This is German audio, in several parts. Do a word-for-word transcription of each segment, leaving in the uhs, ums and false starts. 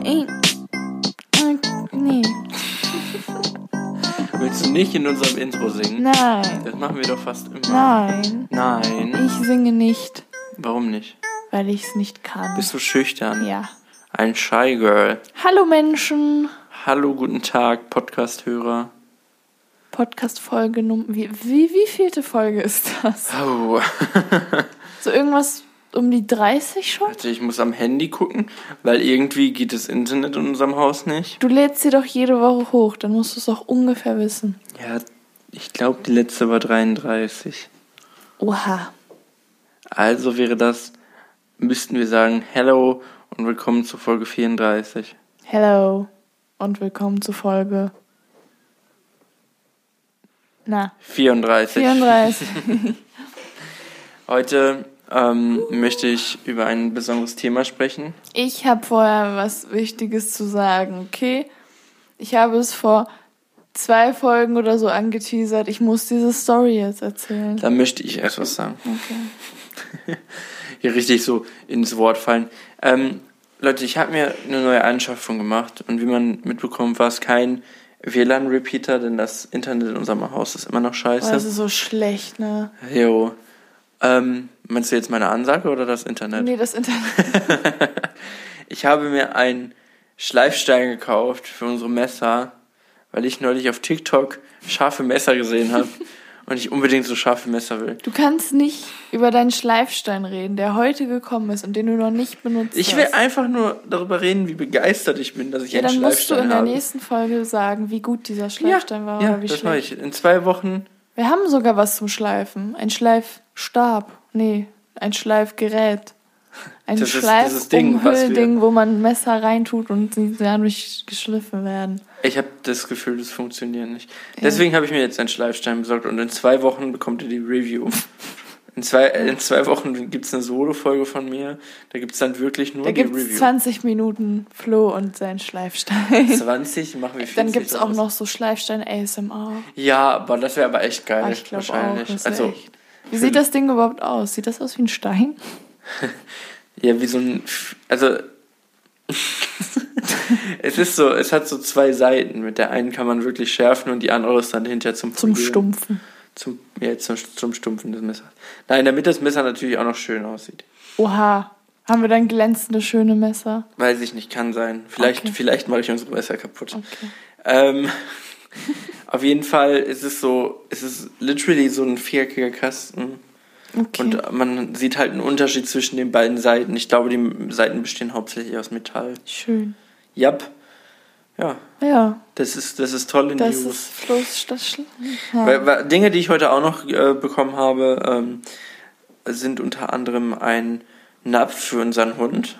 Äh, äh, nee. Willst du nicht in unserem Intro singen? Nein. Das machen wir doch fast immer. Nein. Nein. Ich singe nicht. Warum nicht? Weil ich es nicht kann. Bist du schüchtern? Ja. Ein Shy Girl. Hallo Menschen. Hallo, guten Tag, Podcast-Hörer. Podcast-Folge Nummer... Wie, wie, wie vielte Folge ist das? Oh. So irgendwas um die dreißig schon? Warte, ich muss am Handy gucken, weil irgendwie geht das Internet in unserem Haus nicht. Du lädst sie doch jede Woche hoch, dann musst du es auch ungefähr wissen. Ja, ich glaube, die letzte war dreiunddreißig. Oha. Also wäre das, müssten wir sagen, hello und willkommen zu Folge vierunddreißig. Hello und willkommen zu Folge... Na. vierunddreißig. vierunddreißig. Heute ähm, möchte ich über ein besonderes Thema sprechen. Ich habe vorher was Wichtiges zu sagen, okay? Ich habe es vor zwei Folgen oder so angeteasert. Ich muss diese Story jetzt erzählen. Da möchte ich erst was sagen. Okay. Hier richtig so ins Wort fallen. Ähm, Leute, ich habe mir eine neue Anschaffung gemacht und wie man mitbekommt, war es kein W L A N-Repeater, denn das Internet in unserem Haus ist immer noch scheiße. Oh, das ist so schlecht, ne? Jo. Ähm, meinst du jetzt meine Ansage oder das Internet? Nee, das Internet. Ich habe mir einen Schleifstein gekauft für unsere Messer, weil ich neulich auf TikTok scharfe Messer gesehen habe und ich unbedingt so scharfe Messer will. Du kannst nicht über deinen Schleifstein reden, der heute gekommen ist und den du noch nicht benutzt Ich hast. will einfach nur darüber reden, wie begeistert ich bin, dass ich Ja, einen dann musst du Schleifstein in der habe. nächsten Folge sagen, wie gut dieser Schleifstein war Ja, oder wie das schlecht. mache ich. In zwei Wochen. Wir haben sogar was zum Schleifen. Ein Schleifstab. Nee, ein Schleifgerät. Ein Das ist dieses Ding, was wir- Schleifumhüllding, wo man Messer reintut und sie dadurch geschliffen werden. Ich habe das Gefühl, das funktioniert nicht. Deswegen habe ich mir jetzt einen Schleifstein besorgt und in zwei Wochen bekommt ihr die Review. In zwei, in zwei Wochen gibt es eine Solo-Folge von mir. Da gibt es dann wirklich nur Da die gibt es Review. zwanzig Minuten Flo und sein Schleifstein. zwanzig, machen wir vierzig. Dann gibt es auch daraus. noch so Schleifstein-A S M R. Ja, aber das wäre aber echt geil. Ah, ich glaube auch. wahrscheinlich. Das wär also, echt. Wie sieht das Ding überhaupt aus? Sieht das aus wie ein Stein? Ja, wie so ein. Also. Es ist so, es hat so zwei Seiten. Mit der einen kann man wirklich schärfen und die andere ist dann hinterher zum Zum Polieren. Stumpfen. Zum, ja, zum, zum Stumpfen des Messers. Nein, damit das Messer natürlich auch noch schön aussieht. Oha. Haben wir dann glänzende, schöne Messer? Weiß ich nicht, kann sein. Vielleicht, Okay. vielleicht mache ich unsere Messer kaputt. Okay. Ähm, auf jeden Fall ist es so, es ist literally so ein viereckiger Kasten. Okay. Und man sieht halt einen Unterschied zwischen den beiden Seiten. Ich glaube, die Seiten bestehen hauptsächlich aus Metall. Schön. Jap. Ja, Ja, das ist, das ist tolle das News. ist Flo's das Schl- ja. Weil, weil, Dinge, die ich heute auch noch äh, bekommen habe, ähm, sind unter anderem ein Napf für unseren Hund.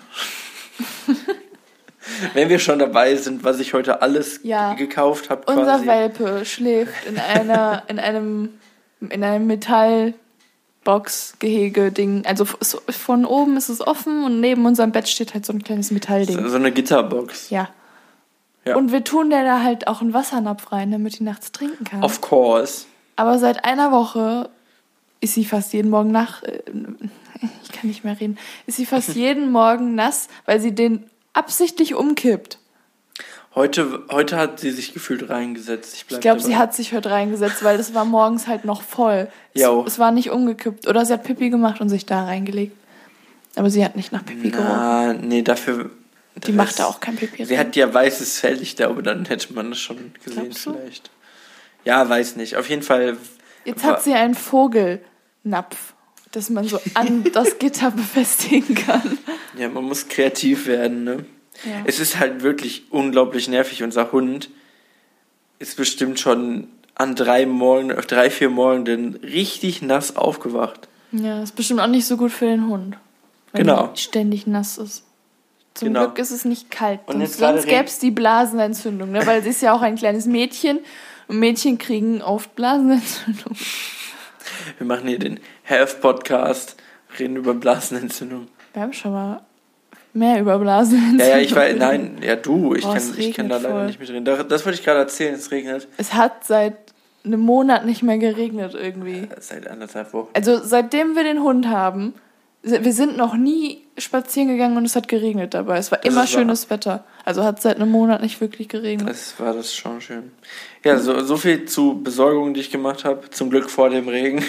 Wenn wir schon dabei sind, was ich heute alles Ja. gekauft habe. Unser quasi. Welpe schläft in einer, in einem, in einem Metallbox-Gehege-Ding. Also f- von oben ist es offen und neben unserem Bett steht halt so ein kleines Metallding. So, so eine Gitterbox. Ja. Ja. Und wir tun der da halt auch einen Wassernapf rein, damit die nachts trinken kann. Of course. Aber seit einer Woche ist sie fast jeden Morgen nach... äh, Ich kann nicht mehr reden. Ist sie fast jeden Morgen nass, weil sie den absichtlich umkippt. Heute, heute hat sie sich gefühlt reingesetzt. Ich, bleib Ich glaube, dabei. sie hat sich heute reingesetzt, weil das war morgens halt noch voll. Es, Jo. es war nicht umgekippt. Oder sie hat Pipi gemacht und sich da reingelegt. Aber sie hat nicht nach Pipi gerochen. Na, nee, dafür... Die macht da auch kein Pipi Sie rein. hat ja weißes Fell, ich glaube, dann hätte man das schon gesehen Glaubst du? vielleicht. Ja, weiß nicht. Auf jeden Fall... Jetzt war- hat sie einen Vogelnapf, dass man so an das Gitter befestigen kann. Ja, man muss kreativ werden, ne? Ja. Es ist halt wirklich unglaublich nervig. Unser Hund ist bestimmt schon an drei Morgen, drei, vier Morgen richtig nass aufgewacht. Ja, ist bestimmt auch nicht so gut für den Hund. Wenn Genau. die ständig nass ist. Zum Genau. Glück ist es nicht kalt. Und Sonst, jetzt gerade sonst gäbe es die Blasenentzündung, ne? Weil sie ist ja auch ein kleines Mädchen. Und Mädchen kriegen oft Blasenentzündung. Wir machen hier den Health-Podcast, reden über Blasenentzündung. Wir haben schon mal mehr über Blasenentzündung. Ja, ja, ich weiß, nein, ja du, ich, Boah, es kann, ich kann da regnet leider voll. nicht mitreden. Das, das wollte ich gerade erzählen, es regnet. Es hat seit einem Monat nicht mehr geregnet irgendwie. Seit anderthalb Wochen. Also seitdem wir den Hund haben, Wir sind noch nie spazieren gegangen und es hat geregnet dabei. Es war Das immer ist wahr. schönes Wetter. Also hat seit einem Monat nicht wirklich geregnet. Das war das schon schön. Ja, so, so viel zu Besorgungen, die ich gemacht habe. Zum Glück vor dem Regen.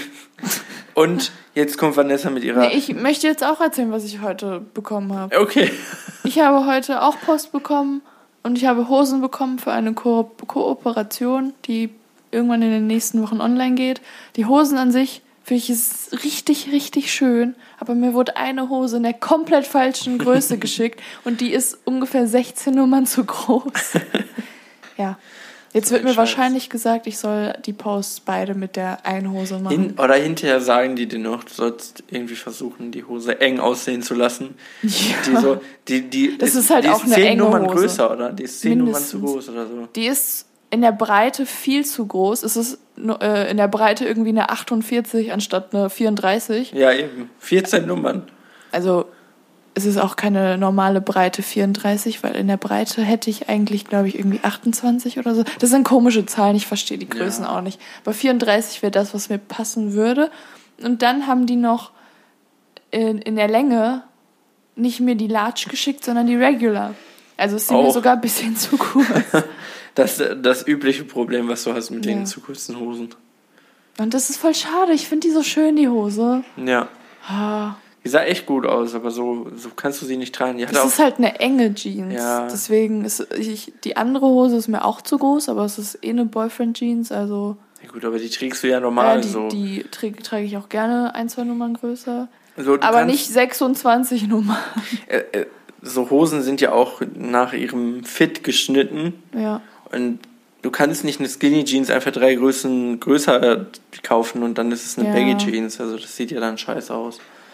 Und jetzt kommt Vanessa mit ihrer... Nee, ich möchte jetzt auch erzählen, was ich heute bekommen habe. Okay. Ich habe heute auch Post bekommen und ich habe Hosen bekommen für eine Ko- Kooperation, die irgendwann in den nächsten Wochen online geht. Die Hosen an sich finde ich ist richtig, richtig schön, aber mir wurde eine Hose in der komplett falschen Größe geschickt und die ist ungefähr sechzehn Nummern zu groß. Ja. Jetzt wird mir Scheiß. wahrscheinlich gesagt, ich soll die Posts beide mit der einen Hose machen. Hin, oder hinterher sagen die dir noch, du sollst irgendwie versuchen, die Hose eng aussehen zu lassen. Ja. Die so, die, die Das ist halt die auch eine zehn enge Nummern Hose. größer, oder? Die ist zehn Nummern zu Mindestens. groß oder so. Die ist in der Breite viel zu groß. Es ist nur, äh, in der Breite irgendwie eine achtundvierzig anstatt eine vierunddreißig. Ja, eben. vierzehn Nummern. Also es ist auch keine normale Breite vierunddreißig, weil in der Breite hätte ich eigentlich, glaube ich, irgendwie achtundzwanzig oder so. Das sind komische Zahlen, ich verstehe die Größen Ja. auch nicht. Aber vierunddreißig wäre das, was mir passen würde. Und dann haben die noch in, in der Länge nicht mir die Large geschickt, sondern die Regular. Also es sind mir Auch. sogar ein bisschen zu kurz. Das ist das übliche Problem, was du hast mit Ja. den zu kurzen Hosen. Und das ist voll schade. Ich finde die so schön, die Hose. Ja. Ah, Die sah echt gut aus, aber so, so kannst du sie nicht tragen. Die hatte das auch, ist halt eine enge Jeans. Ja. Deswegen ist ich, die andere Hose ist mir auch zu groß, aber es ist eh eine Boyfriend-Jeans. Also ja gut, aber die trägst du ja normal ja, die, so. die trage trage ich auch gerne ein, zwei Nummern größer. so du Aber kannst, nicht sechsundzwanzig Nummern. Äh, äh, so Hosen sind ja auch nach ihrem Fit geschnitten. Ja. Und du kannst nicht eine Skinny Jeans einfach drei Größen größer äh, kaufen und dann ist es eine Ja. Baggy Jeans. Also das sieht ja dann scheiße aus.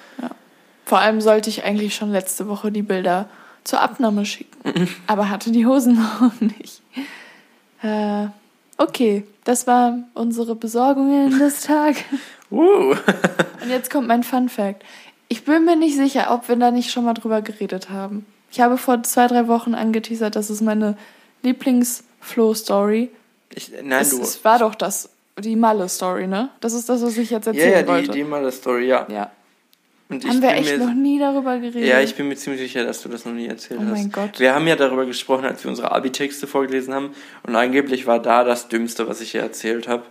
Vor allem sollte ich eigentlich schon letzte Woche die Bilder zur Abnahme schicken. Aber hatte die Hosen noch nicht. Äh, okay, das waren unsere Besorgungen des Tages. Uh. Und jetzt kommt mein Fun Fact. Ich bin mir nicht sicher, ob wir da nicht schon mal drüber geredet haben. Ich habe vor zwei, drei Wochen angeteasert, das ist meine Lieblings-Flow-Story. Ich, nein, Es, du. es war doch das, die Malle-Story, ne? Das ist das, was ich jetzt ja, erzählen ja, die, wollte. die mal das Story, ja. ja. Und ich Haben wir bin echt mir, noch nie darüber geredet? Ja, ich bin mir ziemlich sicher, dass du das noch nie erzählt Oh hast. mein Gott. Wir haben ja darüber gesprochen, als wir unsere Abi-Texte vorgelesen haben. Und angeblich war da das Dümmste, was ich hier erzählt habe.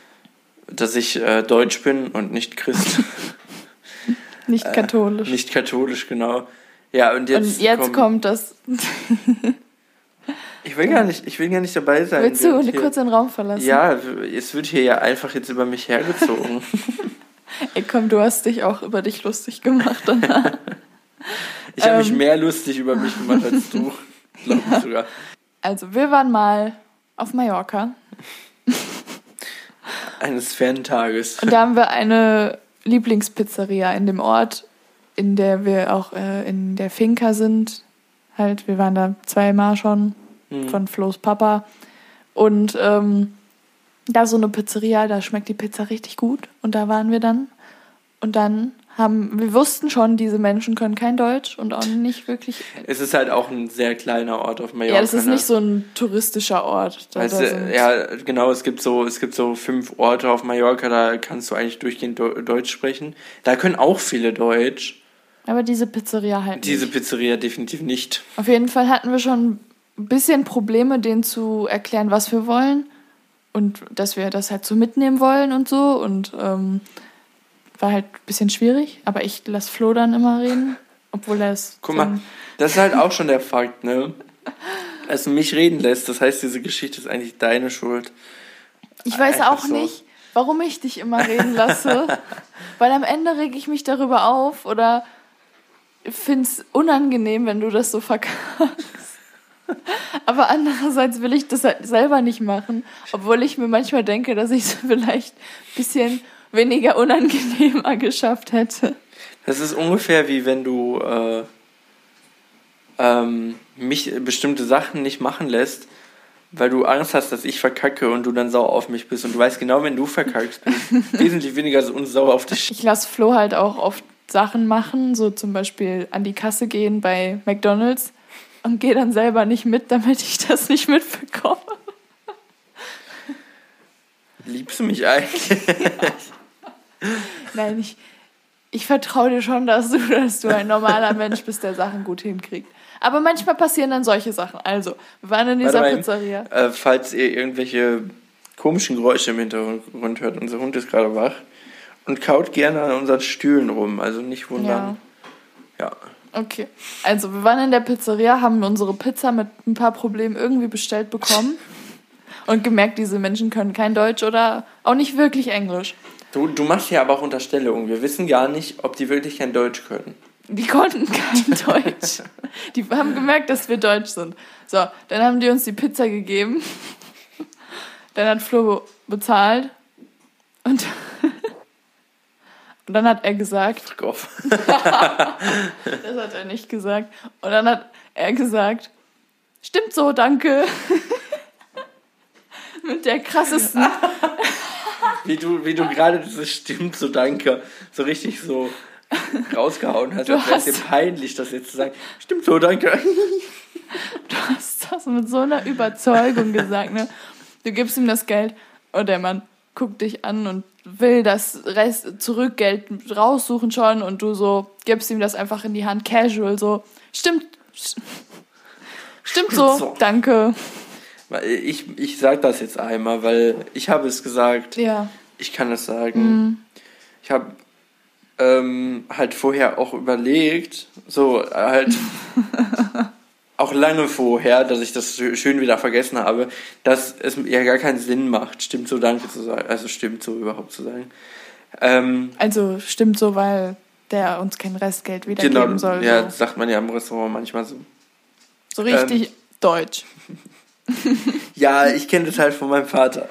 Dass ich äh, Deutsch bin und nicht Christ. Nicht katholisch. Äh, nicht katholisch, genau. Ja, und jetzt, Und jetzt kommt, kommt das. Ich will gar nicht, ich will gar nicht dabei sein. Willst du während hier- kurz den Raum verlassen? Ja, es wird hier ja einfach jetzt über mich hergezogen. Ey, komm, du hast dich auch über dich lustig gemacht. danach. Ich habe mich Ähm. mehr lustig über mich gemacht als du. Glaube ich sogar. Also, wir waren mal auf Mallorca. Eines fernen Tages. Und da haben wir eine Lieblingspizzeria in dem Ort, in der wir auch äh, in der Finca sind. Halt, wir waren da zweimal schon Hm. von Flo's Papa. Und ähm, da so eine Pizzeria, da schmeckt die Pizza richtig gut. Und da waren wir dann. Und dann haben, wir wussten schon, diese Menschen können kein Deutsch und auch nicht wirklich. Es ist halt auch ein sehr kleiner Ort auf Mallorca. Ja, das ist ne? nicht so ein touristischer Ort. Da, Weißt da du, sind- ja, genau, es gibt so, es gibt so fünf Orte auf Mallorca, da kannst du eigentlich durchgehend Do- Deutsch sprechen. Da können auch viele Deutsch. Aber diese Pizzeria halt Diese nicht. Pizzeria definitiv nicht. Auf jeden Fall hatten wir schon ein bisschen Probleme, denen zu erklären, was wir wollen. Und dass wir das halt so mitnehmen wollen und so. Und ähm, war halt ein bisschen schwierig. Aber ich lasse Flo dann immer reden. Obwohl er es. Guck mal, das ist halt auch schon der Fakt, ne? Als du mich reden lässt, das heißt, diese Geschichte ist eigentlich deine Schuld. Ich weiß Einfach auch so. nicht, warum ich dich immer reden lasse. Weil am Ende reg ich mich darüber auf oder finde es unangenehm, wenn du das so verkaufst. Aber andererseits will ich das halt selber nicht machen, obwohl ich mir manchmal denke, dass ich es vielleicht ein bisschen weniger unangenehmer geschafft hätte. Das ist ungefähr wie wenn du äh, ähm, mich bestimmte Sachen nicht machen lässt, weil du Angst hast, dass ich verkacke und du dann sauer auf mich bist. Und du weißt genau, wenn du verkackst, bin ich wesentlich weniger so unsauer auf dich. Ich lasse Flo halt auch oft Sachen machen, so zum Beispiel an die Kasse gehen bei McDonald's und gehe dann selber nicht mit, damit ich das nicht mitbekomme. Liebst du mich eigentlich? Nein, ich, ich vertraue dir schon, dass du, dass du ein normaler Mensch bist, der Sachen gut hinkriegt. Aber manchmal passieren dann solche Sachen. Also, wir waren in dieser Warte mal, Pizzeria. Äh, falls ihr irgendwelche komischen Geräusche im Hintergrund hört, unser Hund ist gerade wach und kaut gerne an unseren Stühlen rum, also nicht wundern. Ja. ja. Okay, also wir waren in der Pizzeria, haben unsere Pizza mit ein paar Problemen irgendwie bestellt bekommen und gemerkt, diese Menschen können kein Deutsch oder auch nicht wirklich Englisch. Du, du machst ja aber auch Unterstellungen. Wir wissen gar nicht, ob die wirklich kein Deutsch können. Die konnten kein Deutsch. Die haben gemerkt, dass wir Deutsch sind. So, dann haben die uns die Pizza gegeben. Dann hat Flo bezahlt. Und, und dann hat er gesagt... Fuck off. Das hat er nicht gesagt. Und dann hat er gesagt, stimmt so, danke. Mit der krassesten... Wie du, wie du gerade dieses stimmt so, danke, so richtig so rausgehauen hast. Du als wäre es hast- dir peinlich, das jetzt zu sagen. Stimmt so, danke. Du hast das mit so einer Überzeugung gesagt, ne? Du gibst ihm das Geld und der Mann guckt dich an und will das Rest Zurückgeld raussuchen schon und du so gibst ihm das einfach in die Hand, casual, so, stimmt, st- stimmt so, so. danke. Ich, ich sag das jetzt einmal, weil ich habe es gesagt. Ja. Ich kann es sagen. Mhm. Ich habe ähm, halt vorher auch überlegt, so halt auch lange vorher, dass ich das schön wieder vergessen habe, dass es ja gar keinen Sinn macht, stimmt so, danke zu sagen, also stimmt so überhaupt zu sagen. Ähm, Also stimmt so, weil der uns kein Restgeld wiedergeben genau, soll. ja, So, sagt man ja im Restaurant manchmal so. so richtig ähm, deutsch. Ja, ich kenne das halt von meinem Vater.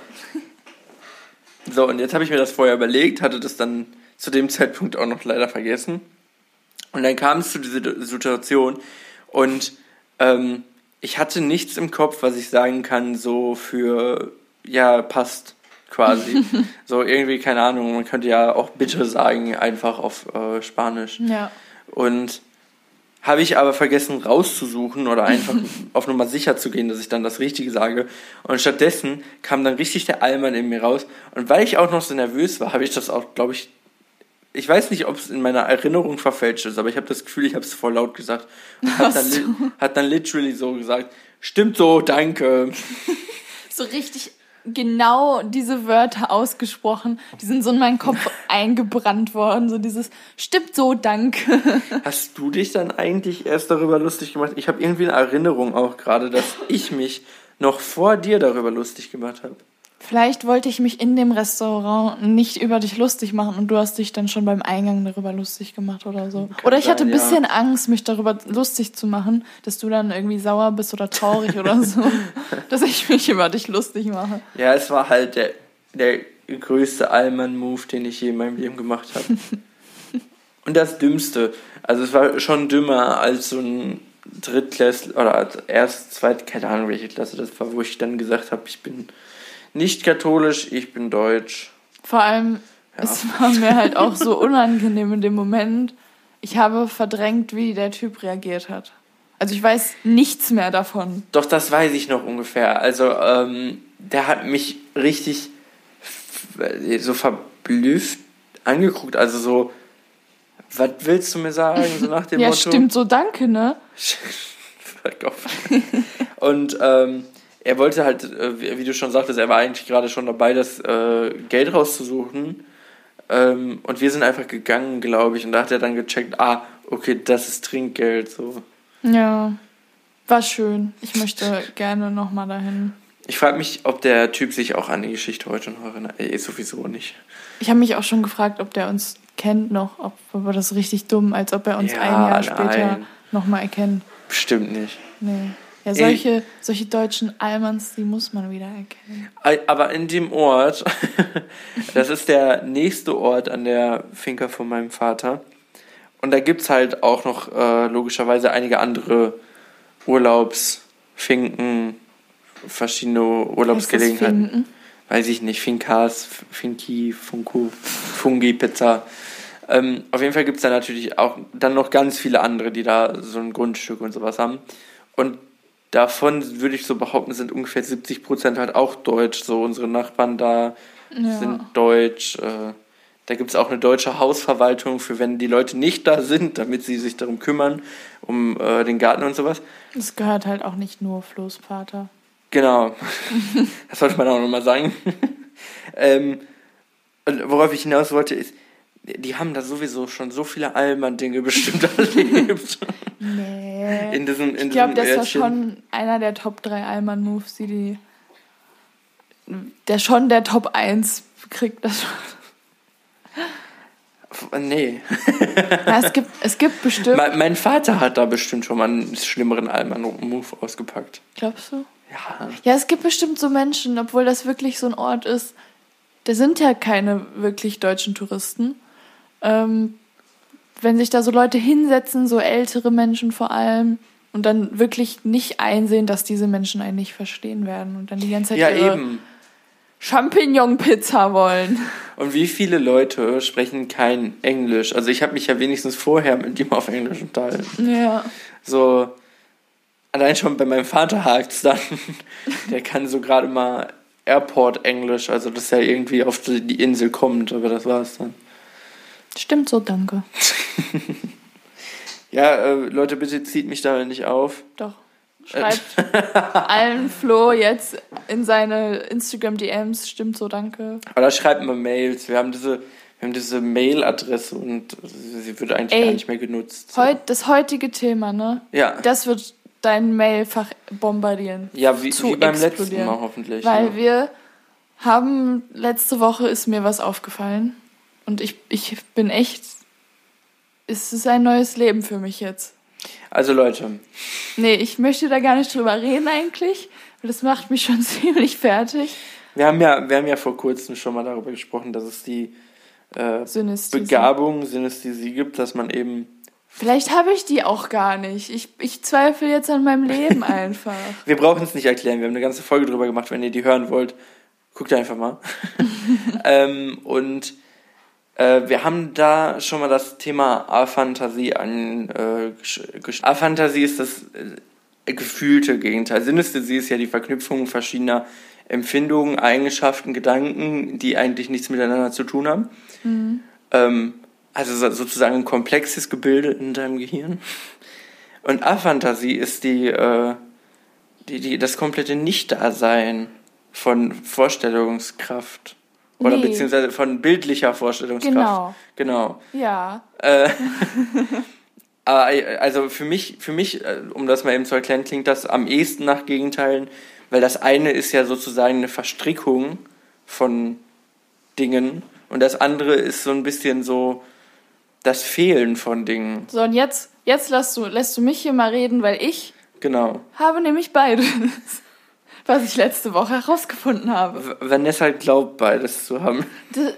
So, und jetzt habe ich mir das vorher überlegt, hatte das dann zu dem Zeitpunkt auch noch leider vergessen. Und dann kam es zu dieser Situation und ähm, ich hatte nichts im Kopf, was ich sagen kann, so für, ja, passt quasi. So irgendwie, keine Ahnung, man könnte ja auch bitte sagen, einfach auf äh, Spanisch. Ja. Und habe ich aber vergessen rauszusuchen oder einfach auf Nummer sicher zu gehen, dass ich dann das Richtige sage. Und stattdessen kam dann richtig der Allmann in mir raus. Und weil ich auch noch so nervös war, habe ich das auch, glaube ich, ich weiß nicht, ob es in meiner Erinnerung verfälscht ist, aber ich habe das Gefühl, ich habe es voll laut gesagt. Und hat dann, li- hat dann literally so gesagt, stimmt so, danke. So richtig genau diese Wörter ausgesprochen. Die sind so in meinen Kopf eingebrannt worden. So dieses, stimmt so, danke. Hast du dich dann eigentlich erst darüber lustig gemacht? Ich habe irgendwie eine Erinnerung auch gerade, dass ich mich noch vor dir darüber lustig gemacht habe. Vielleicht wollte ich mich in dem Restaurant nicht über dich lustig machen und du hast dich dann schon beim Eingang darüber lustig gemacht oder so. Kann Oder ich hatte sein, ein bisschen ja. Angst, mich darüber lustig zu machen, dass du dann irgendwie sauer bist oder traurig oder so, dass ich mich über dich lustig mache. Ja, es war halt der, der größte Allmann-Move, den ich je in meinem Leben gemacht habe. Und das Dümmste. Also es war schon dümmer als so ein Drittklässler oder als erst, zweit, keine Ahnung welche Klasse das war, wo ich dann gesagt habe, ich bin nicht katholisch, ich bin deutsch. Vor allem, Ja. es war mir halt auch so unangenehm in dem Moment. Ich habe verdrängt, wie der Typ reagiert hat. Also ich weiß nichts mehr davon. Doch, das weiß ich noch ungefähr. Also, ähm, der hat mich richtig f- so verblüfft angeguckt. Also so, was willst du mir sagen? So nach dem Ja, Motto. stimmt so, danke, ne? Fuck off. Und ähm, er wollte halt, äh, wie, wie du schon sagtest, er war eigentlich gerade schon dabei, das äh, Geld rauszusuchen. Ähm, und wir sind einfach gegangen, glaube ich. Und da hat er dann gecheckt, ah, okay, das ist Trinkgeld. So. Ja, war schön. Ich möchte gerne nochmal dahin. Ich frage mich, ob der Typ sich auch an die Geschichte heute noch erinnert. Eh, sowieso nicht. Ich habe mich auch schon gefragt, ob der uns kennt noch, ob aber das ist richtig dumm, als ob er uns Ja, ein Jahr später nein. nochmal erkennt. Bestimmt nicht. Nee. Ja, solche, solche deutschen Allmanns, die muss man wieder erkennen. Aber in dem Ort, das ist der nächste Ort an der Finca von meinem Vater. Und da gibt es halt auch noch äh, logischerweise einige andere Urlaubsfinken, verschiedene Urlaubsgelegenheiten. Finden? Weiß ich nicht, Fincas, Finki, Funku, Fungi, Pizza. Ähm, auf jeden Fall gibt es da natürlich auch dann noch ganz viele andere, die da so ein Grundstück und sowas haben. Und davon würde ich so behaupten, sind ungefähr siebzig Prozent halt auch deutsch. So unsere Nachbarn da Ja. sind deutsch. Äh, Da gibt es auch eine deutsche Hausverwaltung für, wenn die Leute nicht da sind, damit sie sich darum kümmern, um äh, den Garten und sowas. Das gehört halt auch nicht nur Flo's Vater. Genau. Das sollte man auch nochmal sagen. ähm, und worauf ich hinaus wollte, ist, die haben da sowieso schon so viele Allmann-Dinge bestimmt erlebt. Nee. In diesem, in ich glaube, das war Örtchen. schon einer der Top drei Allmann-Moves, die die... Der schon der Top eins kriegt das schon. Nee. Ja, es gibt, es gibt bestimmt... mein, mein Vater hat da bestimmt schon mal einen schlimmeren Allmann-Move ausgepackt. Glaubst du? Ja. Ja, es gibt bestimmt so Menschen, obwohl das wirklich so ein Ort ist, da sind ja keine wirklich deutschen Touristen. Ähm, wenn sich da so Leute hinsetzen, so ältere Menschen vor allem, und dann wirklich nicht einsehen, dass diese Menschen einen nicht verstehen werden und dann die ganze Zeit Ja, ihre eben. Champignon-Pizza wollen. Und wie viele Leute sprechen kein Englisch? Also ich habe mich ja wenigstens vorher mit ihm auf Englisch unterhalten. Ja. So, allein schon bei meinem Vater hakt's dann. Der kann so gerade mal Airport-Englisch, also dass er irgendwie auf die Insel kommt, aber das war's dann. Stimmt so, danke. Ja, äh, Leute, bitte zieht mich da nicht auf. Doch. Schreibt allen Flo jetzt in seine Instagram-D Ms, stimmt so, danke. Oder schreibt mal Mails. Wir haben diese, wir haben diese Mail-Adresse und sie wird eigentlich Ey, gar nicht mehr genutzt. Heut, das heutige Thema, ne? Ja. Das wird dein Mailfach bombardieren. Ja, wie, zu wie beim letzten explodieren. Mal hoffentlich. Weil ja. wir haben, letzte Woche ist mir was aufgefallen. Und ich, ich bin echt, es ist ein neues Leben für mich jetzt. Also Leute. Nee, ich möchte da gar nicht drüber reden eigentlich, weil das macht mich schon ziemlich fertig. Wir haben ja, wir haben ja vor kurzem schon mal darüber gesprochen, dass es die äh, Synästhesie. Begabung, Synästhesie gibt, dass man eben... Vielleicht habe ich die auch gar nicht. Ich, ich zweifle jetzt an meinem Leben einfach. Wir brauchen es nicht erklären, wir haben eine ganze Folge drüber gemacht, wenn ihr die hören wollt. Guckt einfach mal. ähm, und äh, wir haben da schon mal das Thema Aphantasie an... Äh, gesch- Aphantasie ist das äh, gefühlte Gegenteil. Synästhesie ist ja die Verknüpfung verschiedener Empfindungen, Eigenschaften, Gedanken, die eigentlich nichts miteinander zu tun haben. Mhm. Ähm, also sozusagen ein komplexes Gebilde in deinem Gehirn. Und Aphantasie ist die, äh, die, die, das komplette Nicht-Dasein von Vorstellungskraft. Oder Nee. beziehungsweise von bildlicher Vorstellungskraft. Genau. Genau. Ja. Äh, also für mich, für mich, um das mal eben zu erklären, klingt das am ehesten nach Gegenteilen, weil das eine ist ja sozusagen eine Verstrickung von Dingen und das andere ist so ein bisschen so das Fehlen von Dingen. So, und jetzt, jetzt lässt du, lässt du mich hier mal reden, weil ich Genau. habe nämlich beides, was ich letzte Woche herausgefunden habe. V- Vanessa glaubt beides zu haben. D-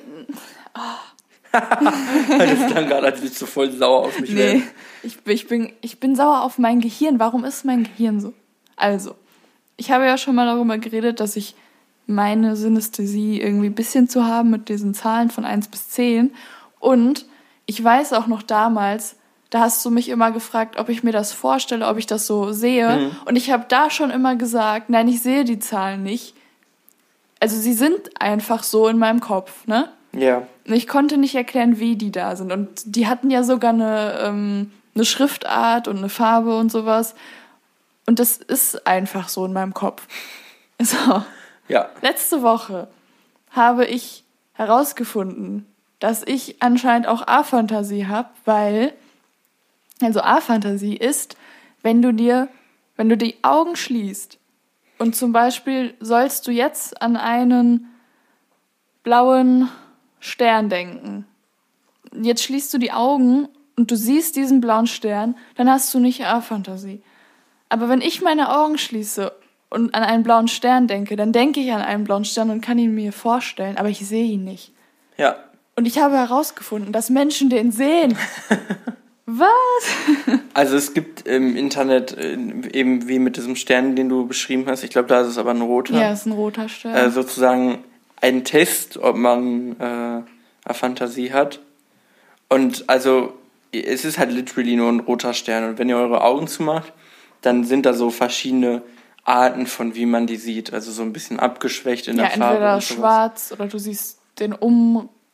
Das klang gerade, als würdest du voll sauer auf mich Nee, werden. ich, bin- ich, bin, ich bin sauer auf mein Gehirn. Warum ist mein Gehirn so? Also, ich habe ja schon mal darüber geredet, dass ich meine Synästhesie irgendwie ein bisschen zu haben mit diesen Zahlen von eins bis zehn. Und ich weiß auch noch damals, da hast du mich immer gefragt, ob ich mir das vorstelle, ob ich das so sehe. Mhm. Und ich habe da schon immer gesagt, nein, ich sehe die Zahlen nicht. Also sie sind einfach so in meinem Kopf, ne? Ja. Und ich konnte nicht erklären, wie die da sind. Und die hatten ja sogar eine, ähm, eine Schriftart und eine Farbe und sowas. Und das ist einfach so in meinem Kopf. So. Ja. Letzte Woche habe ich herausgefunden, dass ich anscheinend auch Aphantasie habe, weil, also Aphantasie ist, wenn du dir, wenn du die Augen schließt und zum Beispiel sollst du jetzt an einen blauen Stern denken. Jetzt schließt du die Augen und du siehst diesen blauen Stern, dann hast du nicht Aphantasie. Aber wenn ich meine Augen schließe und an einen blauen Stern denke, dann denke ich an einen blauen Stern und kann ihn mir vorstellen, aber ich sehe ihn nicht. Ja. Und ich habe herausgefunden, dass Menschen den sehen. Was? Also es gibt im Internet äh, eben wie mit diesem Stern, den du beschrieben hast, ich glaube, da ist es aber ein roter, Ja, ist ein roter Stern. äh, sozusagen ein Test, ob man äh, Aphantasie hat. Und also es ist halt literally nur ein roter Stern. Und wenn ihr eure Augen zumacht, dann sind da so verschiedene Arten von, wie man die sieht. Also so ein bisschen abgeschwächt in ja, der Farbe. entweder und sowas. schwarz oder du siehst den um,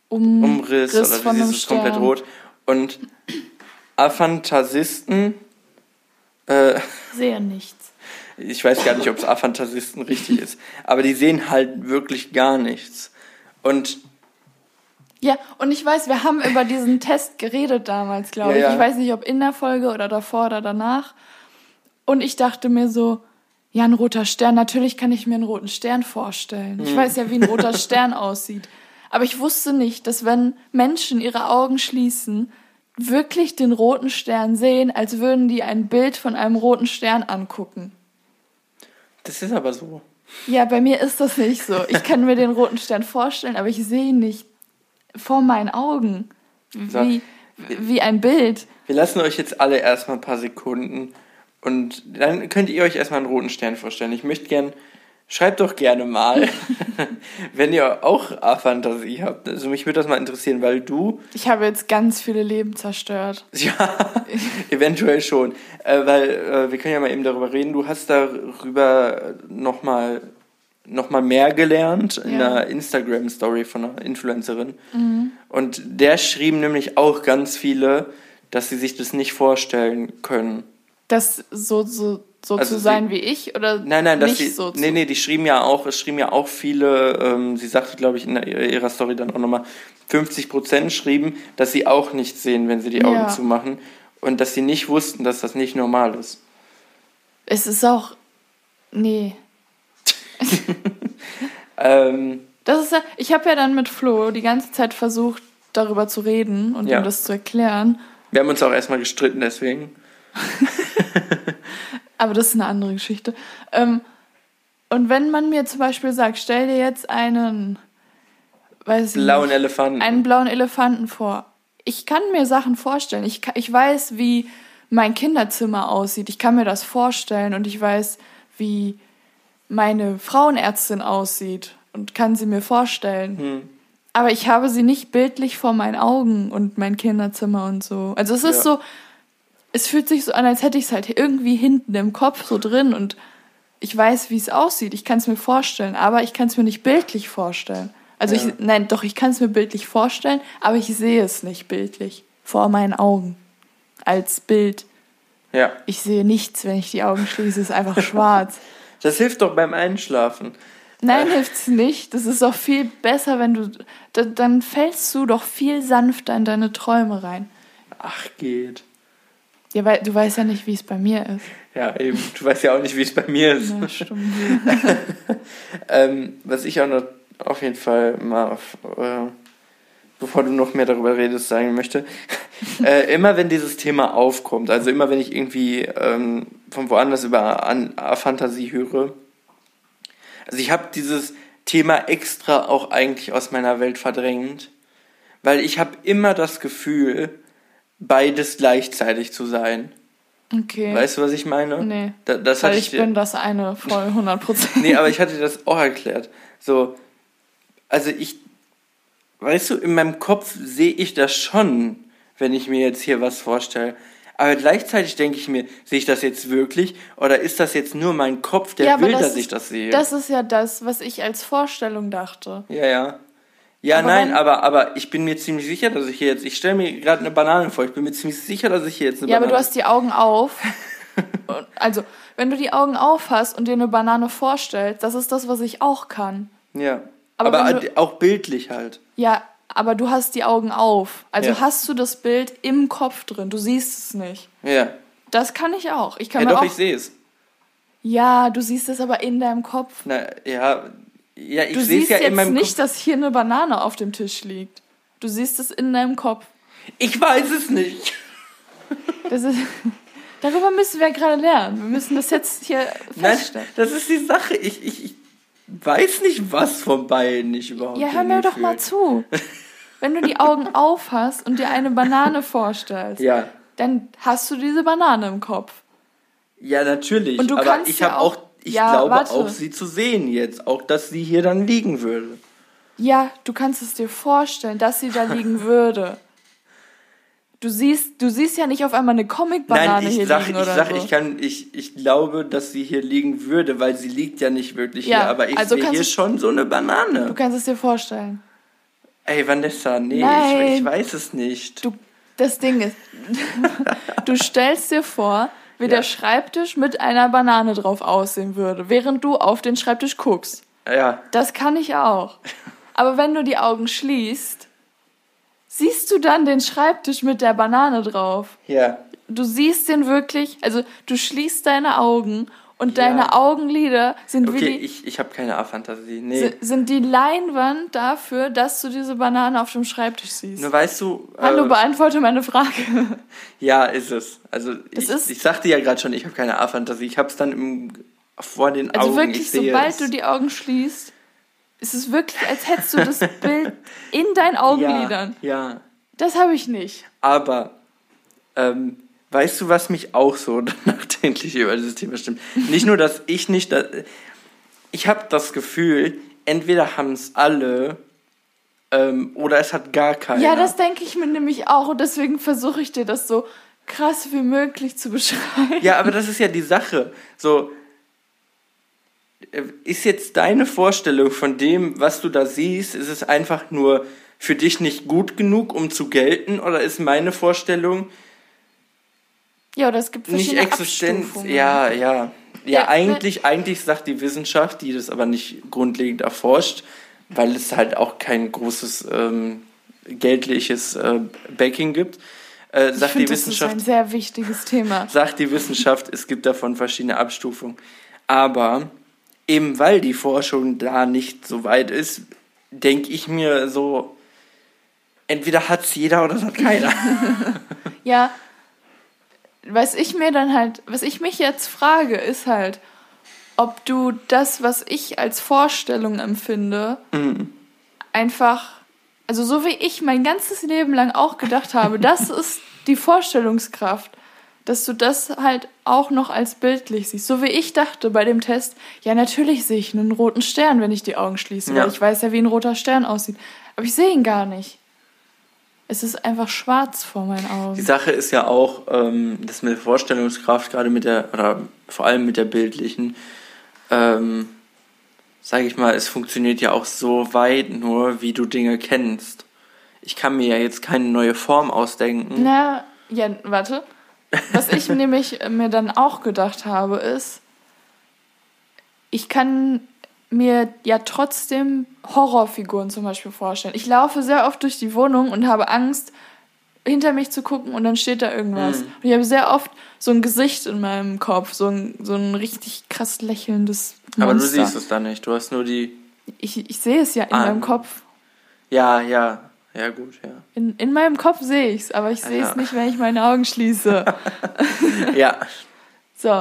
Um, Umriss Riss oder von du einem siehst es komplett Stern. rot. Und Aphantasisten, äh, Sehe nichts. ich weiß gar nicht, ob es Aphantasisten richtig ist, aber die sehen halt wirklich gar nichts. Und Ja, und ich weiß, wir haben über diesen Test geredet damals, glaube Ja, ich. ja. Ich weiß nicht, ob in der Folge oder davor oder danach. Und ich dachte mir so, ja, ein roter Stern, natürlich kann ich mir einen roten Stern vorstellen. Ich Hm. weiß ja, wie ein roter Stern aussieht. Aber ich wusste nicht, dass wenn Menschen ihre Augen schließen, wirklich den roten Stern sehen, als würden die ein Bild von einem roten Stern angucken. das ist aber so. Ja, bei mir ist das nicht so. Ich kann mir den roten Stern vorstellen, aber ich sehe ihn nicht vor meinen Augen. Wie, wie ein Bild. Wir lassen euch jetzt alle erstmal ein paar Sekunden und dann könnt ihr euch erstmal einen roten Stern vorstellen. Ich möchte gern, schreibt doch gerne mal, wenn ihr auch Aphantasie habt. Also mich würde das mal interessieren, weil du, Ich habe jetzt ganz viele Leben zerstört. ja, eventuell schon, äh, weil äh, wir können ja mal eben darüber reden, du hast darüber nochmal noch mal mehr gelernt in Ja. einer Instagram-Story von einer Influencerin. Mhm. Und der schrieben nämlich auch ganz viele, dass sie sich das nicht vorstellen können. Das so, so, so Also zu sie- sein wie ich oder Nein, nein, dass nicht sie, so zu nee, nee, die schrieben ja auch, es schrieben ja auch viele, ähm, sie sagte, glaube ich, in der- ihrer Story dann auch nochmal, fünfzig Prozent schrieben, dass sie auch nichts sehen, wenn sie die Augen Ja. zumachen und dass sie nicht wussten, dass das nicht normal ist. Es ist auch... Nee. Ähm, Das ist ja... Ich habe ja dann mit Flo die ganze Zeit versucht, darüber zu reden und Ja. ihm das zu erklären. wir haben uns auch erstmal gestritten, deswegen. Aber das ist eine andere Geschichte. Ähm, und wenn man mir zum Beispiel sagt, stell dir jetzt einen... Weiß ich Blauen nicht, Elefanten. einen blauen Elefanten vor. Ich kann mir Sachen vorstellen. Ich, ka- ich weiß, wie mein Kinderzimmer aussieht. Ich kann mir das vorstellen und ich weiß, wie meine Frauenärztin aussieht und kann sie mir vorstellen. Hm. Aber ich habe sie nicht bildlich vor meinen Augen und mein Kinderzimmer und so. Also es ist Ja. so, es fühlt sich so an, als hätte ich es halt irgendwie hinten im Kopf so drin und ich weiß, wie es aussieht. Ich kann es mir vorstellen, aber ich kann es mir nicht bildlich vorstellen. Also Ja. ich, nein, doch, ich kann es mir bildlich vorstellen, aber ich sehe es nicht bildlich vor meinen Augen. Als Bild. Ja, Ich sehe nichts, wenn ich die Augen schließe, es ist einfach schwarz. das hilft doch beim Einschlafen. Nein, hilft's nicht. Das ist doch viel besser, wenn du, da, dann fällst du doch viel sanfter in deine Träume rein. Ach, geht. Ja, weil du weißt ja nicht, wie es bei mir ist. Ja, eben. Du weißt ja auch nicht, wie es bei mir ist. Ja, stimmt. Ähm, was ich auch noch auf jeden Fall mal, auf, äh, bevor du noch mehr darüber redest, sagen möchte, äh, immer wenn dieses Thema aufkommt, also immer wenn ich irgendwie ähm, von woanders über an, Fantasie höre, also ich habe dieses Thema extra auch eigentlich aus meiner Welt verdrängt, weil ich habe immer das Gefühl, beides gleichzeitig zu sein. Okay. Weißt du, was ich meine? Nee. Da, das Weil hatte ich dir- bin das eine voll hundert Prozent. Nee, aber ich hatte dir das auch erklärt. So, also ich, weißt du, in meinem Kopf sehe ich das schon, wenn ich mir jetzt hier was vorstelle. Aber gleichzeitig denke ich mir, sehe ich das jetzt wirklich? Oder ist das jetzt nur mein Kopf, der Ja, aber will, das dass ist- ich das sehe? Das ist ja das, was ich als Vorstellung dachte. ja, ja. Ja, Aber nein, wenn- aber, aber ich bin mir ziemlich sicher, dass ich hier jetzt, ich stelle mir gerade eine Banane vor, ich bin mir ziemlich sicher, dass ich hier jetzt eine Ja, aber Banane... du hast die Augen auf. Und, also, wenn du die Augen auf hast und dir eine Banane vorstellst, das ist das, was ich auch kann. Ja, Aber aber, wenn du- auch bildlich halt. Ja, aber du hast die Augen auf. Also Ja. hast du das Bild im Kopf drin. Du siehst es nicht. Ja, Das kann ich auch. Ich kann ja mir doch, auch. ich sehe es. Ja, du siehst es aber in deinem Kopf. Na, ja, ja, ich Du sehe es siehst ja in jetzt meinem nicht, Kopf. dass hier eine Banane auf dem Tisch liegt. Du siehst es in deinem Kopf. Ich weiß es nicht. Das ist, darüber müssen wir gerade lernen. Wir müssen das jetzt hier Nein, feststellen. das ist die Sache. Ich, ich, ich weiß nicht, was von beiden ich überhaupt Ja, hör mir irgendwie doch mal fühle. zu. Wenn du die Augen auf hast und dir eine Banane vorstellst, Ja, dann hast du diese Banane im Kopf. ja, natürlich. Und du aber kannst ich ja habe auch, auch- ich ja, glaube warte. auch, sie zu sehen jetzt. Auch, dass sie hier dann liegen würde. Ja, du kannst es dir vorstellen, dass sie da liegen würde. Du siehst, du siehst ja nicht auf einmal eine Comic-Banane Nein, ich hier sag, liegen ich oder sag, so. ich kann, ich, ich glaube, dass sie hier liegen würde, weil sie liegt ja nicht wirklich Ja, hier. Aber ich also sehe kannst hier du- schon so eine Du Banane. kannst es dir vorstellen. Ey, Vanessa, nee, Nein. ich, ich weiß es nicht. Du, das Ding ist, du stellst dir vor, wie Ja. der Schreibtisch mit einer Banane drauf aussehen würde, während du auf den Schreibtisch guckst. Ja, Das kann ich auch. Aber wenn du die Augen schließt, siehst du dann den Schreibtisch mit der Banane drauf. ja. Du siehst den wirklich, also du schließt deine Augen und Ja. deine Augenlider sind wie Okay, die, ich, ich habe keine A-Fantasie. Nee. si- sind die Leinwand dafür, dass du diese Banane auf dem Schreibtisch siehst. Nur weißt du... Hallo, äh, beantworte meine Frage. Ja, ist es. Also Das ich, ist- ich sagte ja gerade schon, ich habe keine A-Fantasie. Ich habe es dann im, vor den Also Augen. wirklich, ich sehe sobald es. du die Augen schließt, ist es wirklich, als hättest du das Bild in deinen Augenlidern. Ja, ja. Das habe ich nicht. Aber, ähm, weißt du, was mich auch so nachdenklich über dieses Thema stimmt? Nicht nur, dass ich nicht... Da, ich habe das Gefühl, entweder haben es alle ähm, oder es hat gar keiner. Ja, das denke ich mir nämlich auch und deswegen versuche ich dir das so krass wie möglich zu beschreiben. Ja, aber das ist ja die Sache. So, äh, ist jetzt deine Vorstellung von dem, was du da siehst, ist es einfach nur für dich nicht gut genug, um zu gelten? Oder ist meine Vorstellung Ja, oder es gibt nicht verschiedene existent? Abstufungen. Ja, ja. Ja, Ja, eigentlich, eigentlich sagt die Wissenschaft, die das aber nicht grundlegend erforscht, weil es halt auch kein großes ähm, geldliches äh, Backing gibt, äh, Ich sagt finde, die das ist Wissenschaft, ein sehr wichtiges Thema. sagt die Wissenschaft, es gibt davon verschiedene Abstufungen. Aber eben weil die Forschung da nicht so weit ist, denke ich mir so, entweder hat es jeder oder es hat keiner. Ja, was ich mir dann halt, was ich mich jetzt frage, ist halt, ob du das, was ich als Vorstellung empfinde, Mhm. einfach, also so wie ich mein ganzes Leben lang auch gedacht habe, das ist die Vorstellungskraft, dass du das halt auch noch als bildlich siehst. So wie ich dachte bei dem Test, ja, natürlich sehe ich einen roten Stern, wenn ich die Augen schließe, Ja. weil ich weiß ja, wie ein roter Stern aussieht. Aber ich sehe ihn gar nicht. Es ist einfach schwarz vor meinen Die Augen. Sache ist ja auch, ähm, das mit der Vorstellungskraft, gerade mit der, oder vor allem mit der bildlichen, ähm, sage ich mal, es funktioniert ja auch so weit nur, wie du Dinge kennst. Ich kann mir ja jetzt keine neue Form ausdenken. Na, ja, warte. Was ich nämlich mir dann auch gedacht habe, ist, ich kann mir ja trotzdem Horrorfiguren zum Beispiel vorstellen. Ich laufe sehr oft durch die Wohnung und habe Angst, hinter mich zu gucken und dann steht da irgendwas. Mhm. Und ich habe sehr oft so ein Gesicht in meinem Kopf, so ein, so ein richtig krass lächelndes Monster. Aber du siehst es da nicht, du hast nur die... Ich, ich sehe es ja in Ah. meinem Kopf. Ja, ja, ja gut, ja. In, in meinem Kopf sehe ich es, aber ich sehe es Ja. nicht, wenn ich meine Augen schließe. Ja, So.